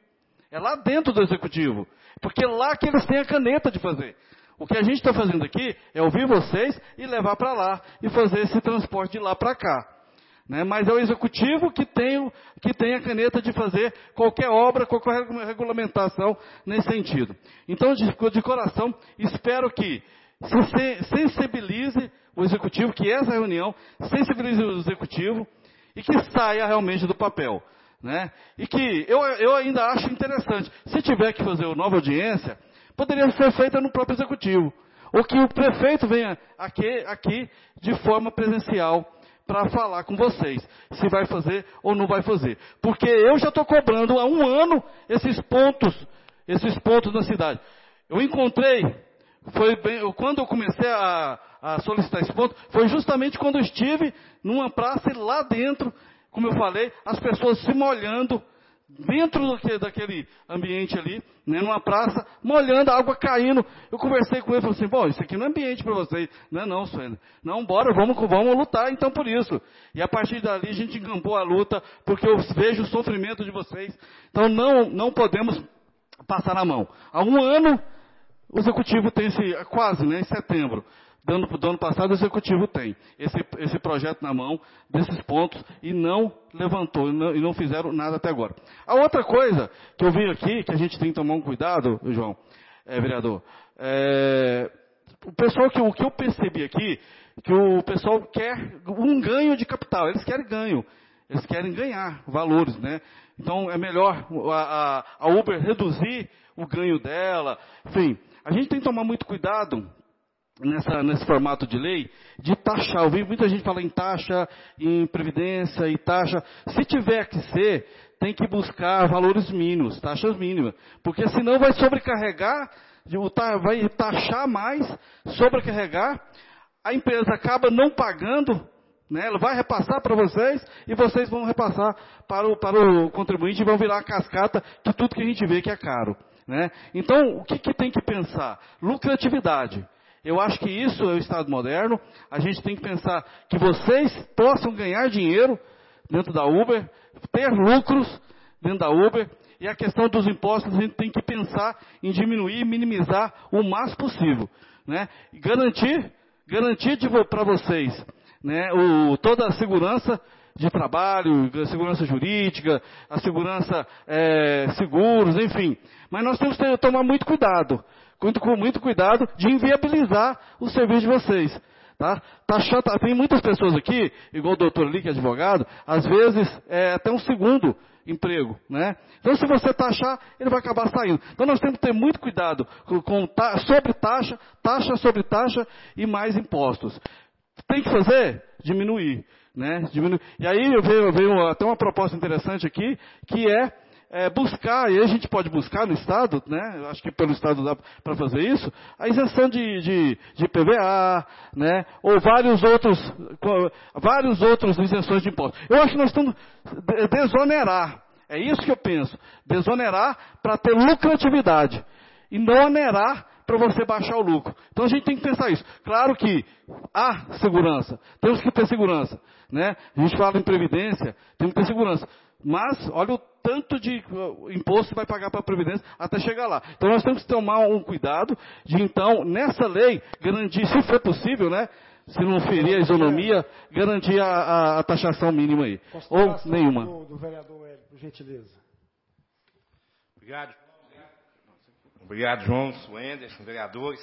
É lá dentro do executivo. Porque é lá que eles têm a caneta de fazer. O que a gente está fazendo aqui é ouvir vocês e levar para lá e fazer esse transporte de lá para cá. Né? Mas é o executivo que tem a caneta de fazer qualquer obra, qualquer regulamentação nesse sentido. Então, de coração, espero que se sensibilize o executivo, que essa reunião sensibilize o executivo e que saia realmente do papel. Né? E que eu ainda acho interessante, se tiver que fazer uma nova audiência, poderia ser feita no próprio executivo. Ou que o prefeito venha aqui de forma presencial para falar com vocês, se vai fazer ou não vai fazer. Porque eu já estou cobrando há 1 ano esses pontos na cidade. Eu encontrei, quando eu comecei a solicitar esse ponto, foi justamente quando eu estive numa praça e lá dentro, como eu falei, as pessoas se molhando, dentro daquele ambiente ali, né, numa praça, molhando, a água caindo. Eu conversei com ele e falei assim, bom, isso aqui não é ambiente para vocês. Não, Suene. Não, bora, vamos lutar então por isso. E a partir dali a gente encampou a luta, porque eu vejo o sofrimento de vocês. Então não podemos passar a mão. Há 1 ano, o executivo tem quase, né, em setembro. Do ano passado, o executivo tem esse projeto na mão, desses pontos, e não levantou, e não fizeram nada até agora. A outra coisa que eu vi aqui, que a gente tem que tomar um cuidado, João, vereador, o pessoal, o que eu percebi aqui, que o pessoal quer um ganho de capital, eles querem ganho, eles querem ganhar valores, né? Então, é melhor a Uber reduzir o ganho dela, enfim, a gente tem que tomar muito cuidado nesse formato de lei, de taxar. Eu vi muita gente falar em taxa, em previdência e taxa. Se tiver que ser, tem que buscar valores mínimos, taxas mínimas. Porque senão vai sobrecarregar, vai taxar mais, sobrecarregar, a empresa acaba não pagando, né? Ela vai repassar para vocês e vocês vão repassar para o contribuinte e vão virar a cascata de tudo que a gente vê que é caro. Né? Então, o que tem que pensar? Lucratividade. Eu acho que isso é o Estado moderno. A gente tem que pensar que vocês possam ganhar dinheiro dentro da Uber, ter lucros dentro da Uber. E a questão dos impostos, a gente tem que pensar em diminuir e minimizar o mais possível. Né? E garantir para vocês, né, toda a segurança de trabalho, a segurança jurídica, a segurança seguros, enfim. Mas nós temos que tomar muito cuidado. Com muito cuidado de inviabilizar o serviço de vocês. Tá? Tem muitas pessoas aqui, igual o doutor ali, que é advogado, às vezes até um segundo emprego. Né? Então, se você taxar, ele vai acabar saindo. Então, nós temos que ter muito cuidado sobre taxa sobre taxa e mais impostos. Tem que fazer? Diminuir. Né? E aí veio até uma proposta interessante aqui, que buscar, e aí a gente pode buscar no Estado, né? Eu acho que pelo Estado dá para fazer isso, a isenção de PVA, né? Ou vários outros isenções de impostos. Eu acho que nós estamos desonerar, é isso que eu penso, desonerar para ter lucratividade, e não onerar para você baixar o lucro. Então a gente tem que pensar isso. Claro que há segurança, temos que ter segurança. Né? A gente fala em previdência, temos que ter segurança. Mas, olha o tanto de imposto que vai pagar para a Previdência até chegar lá. Então, nós temos que tomar um cuidado de, então, nessa lei, garantir, se for possível, né, se não ferir a isonomia, garantir a taxação mínima aí. Ou nenhuma. Do vereador Hélio, por gentileza. Obrigado, João, Suender, vereadores.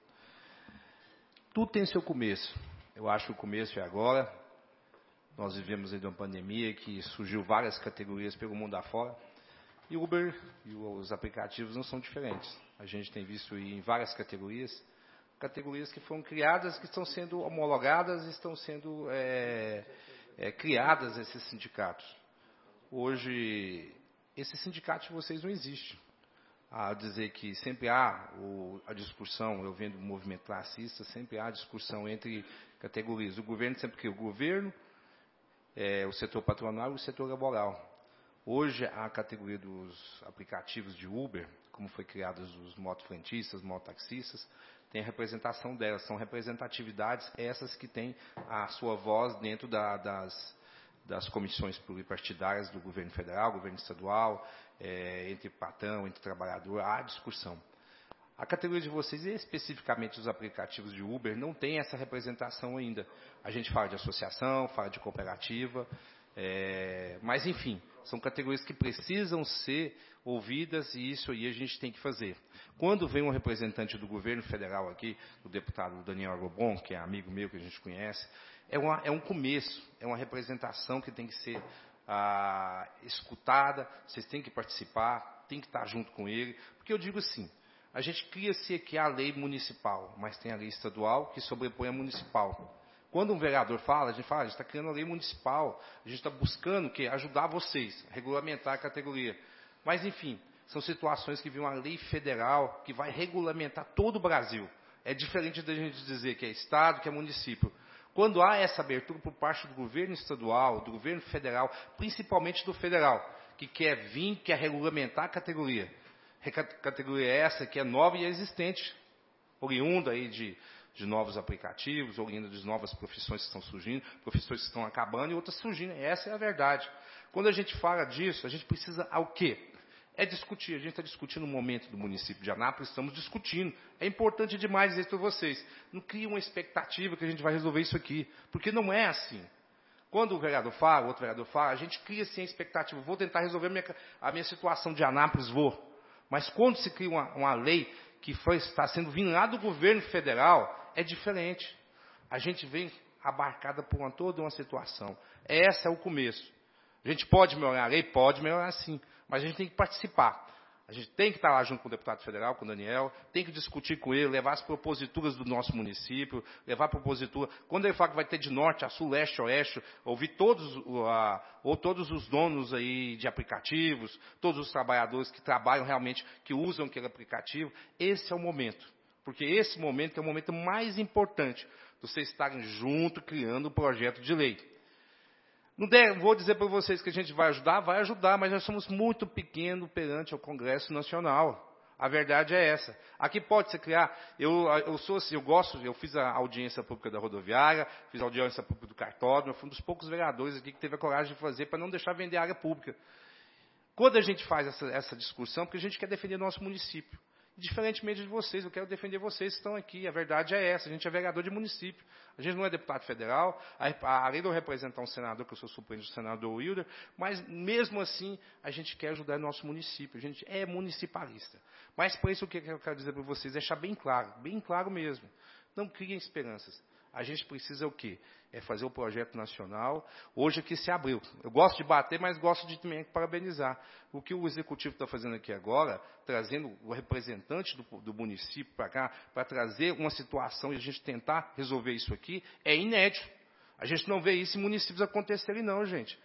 Tudo tem seu começo. Eu acho que o começo é agora. Nós vivemos aí de uma pandemia que surgiu várias categorias pelo mundo afora. E o Uber e os aplicativos não são diferentes. A gente tem visto aí em várias categorias que foram criadas, que estão sendo homologadas, estão sendo criadas esses sindicatos. Hoje, esse sindicato de vocês não existe. A dizer que sempre há a discussão, eu vendo o movimento classista, sempre há a discussão entre categorias. O governo sempre cria o governo, o setor patronal e o setor laboral. Hoje, a categoria dos aplicativos de Uber, como foi criados os motofrentistas, mototaxistas, tem a representação delas. São representatividades essas que têm a sua voz dentro das comissões pluripartidárias do governo federal, governo estadual, entre patrão, entre trabalhador, há discussão. A categoria de vocês, e especificamente os aplicativos de Uber, não tem essa representação ainda. A gente fala de associação, fala de cooperativa, mas, enfim, são categorias que precisam ser ouvidas e isso aí a gente tem que fazer. Quando vem um representante do governo federal aqui, o deputado Daniel Agrobon, que é amigo meu, que a gente conhece, é um começo, é uma representação que tem que ser escutada, vocês têm que participar, tem que estar junto com ele, porque eu digo assim, a gente cria-se aqui a lei municipal, mas tem a lei estadual que sobrepõe a municipal. Quando um vereador fala, a gente está criando a lei municipal, a gente está buscando ajudar vocês, regulamentar a categoria. Mas, enfim, são situações que vêm uma lei federal que vai regulamentar todo o Brasil. É diferente da gente dizer que é Estado, que é município. Quando há essa abertura por parte do governo estadual, do governo federal, principalmente do federal, que quer vir, quer regulamentar a categoria. Categoria essa que é nova e existente, oriunda aí de novos aplicativos, oriunda de novas profissões que estão surgindo, profissões que estão acabando e outras surgindo. Essa é a verdade. Quando a gente fala disso, a gente precisa ao quê? É discutir. A gente está discutindo o momento do município de Anápolis, estamos discutindo. É importante demais dizer para vocês. Não cria uma expectativa que a gente vai resolver isso aqui, porque não é assim. Quando o vereador fala, o outro vereador fala, a gente cria sim a expectativa. Vou tentar resolver a minha situação de Anápolis, vou. Mas quando se cria uma lei que está sendo vinda lá do governo federal, é diferente. A gente vem abarcada por toda uma situação. Esse é o começo. A gente pode melhorar a lei? Pode melhorar sim. Mas a gente tem que participar. A gente tem que estar lá junto com o deputado federal, com o Daniel, tem que discutir com ele, levar as proposituras do nosso município, levar a propositura. Quando ele fala que vai ter de norte a sul, leste a oeste, ouvir todos os donos aí de aplicativos, todos os trabalhadores que trabalham realmente, que usam aquele aplicativo, esse é o momento. Porque esse momento é o momento mais importante, de vocês estarem junto, criando um projeto de lei. Não vou dizer para vocês que a gente vai ajudar, mas nós somos muito pequenos perante ao Congresso Nacional. A verdade é essa. Aqui pode se criar, eu sou assim, eu fiz a audiência pública da rodoviária, fiz a audiência pública do cartódromo, eu fui um dos poucos vereadores aqui que teve a coragem de fazer para não deixar vender área pública. Quando a gente faz essa discussão, porque a gente quer defender nosso município. Diferentemente de vocês, eu quero defender vocês que estão aqui. A verdade é essa, a gente é vereador de município. A gente não é deputado federal, além de eu representar um senador, que eu sou suplente do senador Wilder, mas mesmo assim a gente quer ajudar o nosso município, a gente é municipalista. Mas para isso o que eu quero dizer para vocês, deixar bem claro mesmo. Não criem esperanças. A gente precisa o quê? É fazer o projeto nacional. Hoje aqui se abriu. Eu gosto de bater, mas gosto de também parabenizar. O que o Executivo está fazendo aqui agora, trazendo o representante do município para cá, para trazer uma situação e a gente tentar resolver isso aqui, é inédito. A gente não vê isso em municípios acontecerem, não, gente.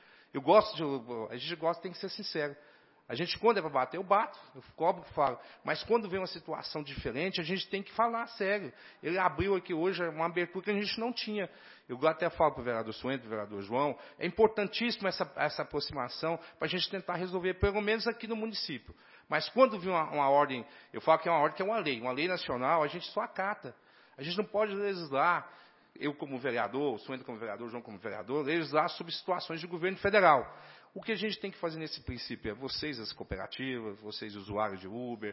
A gente gosta, tem que ser sincero. A gente, quando é para bater, eu bato, eu cobro, falo. Mas quando vem uma situação diferente, a gente tem que falar sério. Ele abriu aqui hoje uma abertura que a gente não tinha. Eu até falo para o vereador Suendo, para o vereador João, é importantíssimo essa aproximação para a gente tentar resolver, pelo menos aqui no município. Mas quando vem uma ordem, eu falo que é uma ordem que é uma lei nacional, a gente só acata. A gente não pode legislar, eu como vereador, o Suendo como vereador, o João como vereador, legislar sobre situações de governo federal. O que a gente tem que fazer nesse princípio é vocês, as cooperativas, vocês, usuários de Uber,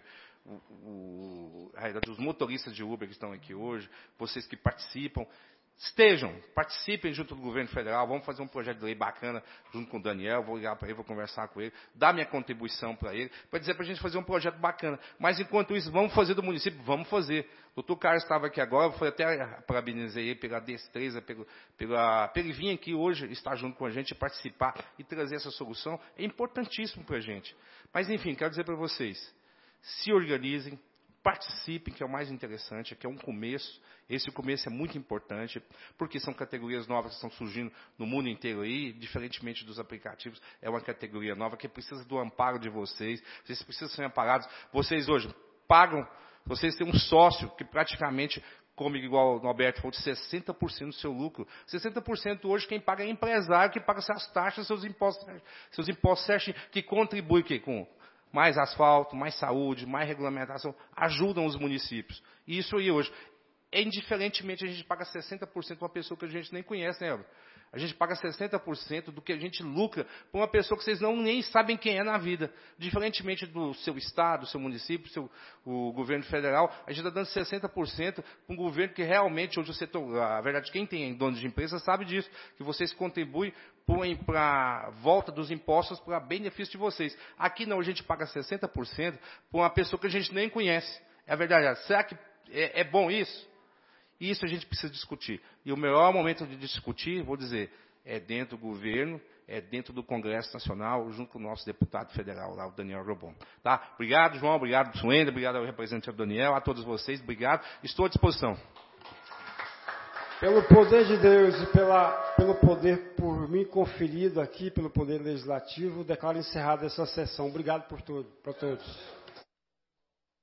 os motoristas de Uber que estão aqui hoje, vocês que participam, participem junto do governo federal, vamos fazer um projeto de lei bacana junto com o Daniel, vou ligar para ele, vou conversar com ele, dar minha contribuição para ele, para dizer para a gente fazer um projeto bacana. Mas enquanto isso, vamos fazer do município? Vamos fazer. O doutor Carlos estava aqui agora, foi até parabenizei ele pela destreza, por ele vir aqui hoje, estar junto com a gente, participar e trazer essa solução, é importantíssimo para a gente. Mas enfim, quero dizer para vocês, se organizem, participem, que é o mais interessante, que é um começo. Esse começo é muito importante, porque são categorias novas que estão surgindo no mundo inteiro aí, diferentemente dos aplicativos, é uma categoria nova que precisa do amparo de vocês precisam ser amparados. Vocês hoje pagam, vocês têm um sócio que praticamente, como igual o Norberto falou, de 60% do seu lucro. 60% hoje quem paga é empresário, que paga suas taxas, seus impostos certinho, que contribui com mais asfalto, mais saúde, mais regulamentação, ajudam os municípios. E isso aí hoje, indiferentemente, a gente paga 60% para uma pessoa que a gente nem conhece, né, Elber? A gente paga 60% do que a gente lucra para uma pessoa que vocês nem sabem quem é na vida. Diferentemente do seu estado, do seu município, o governo federal, a gente está dando 60% para um governo que realmente, hoje o setor, a verdade, quem tem dono de empresa sabe disso, que vocês contribuem para a volta dos impostos para benefício de vocês. Aqui não, a gente paga 60% para uma pessoa que a gente nem conhece. É a verdade. Será que é bom isso? Isso a gente precisa discutir. E o melhor momento de discutir, vou dizer, é dentro do governo, é dentro do Congresso Nacional, junto com o nosso deputado federal lá, o Daniel Agrobon. Tá? Obrigado, João, obrigado, Suenda, obrigado ao representante Daniel, a todos vocês, obrigado. Estou à disposição. Pelo poder de Deus e pelo poder por mim conferido aqui, pelo poder legislativo, declaro encerrada essa sessão. Obrigado por tudo, para todos.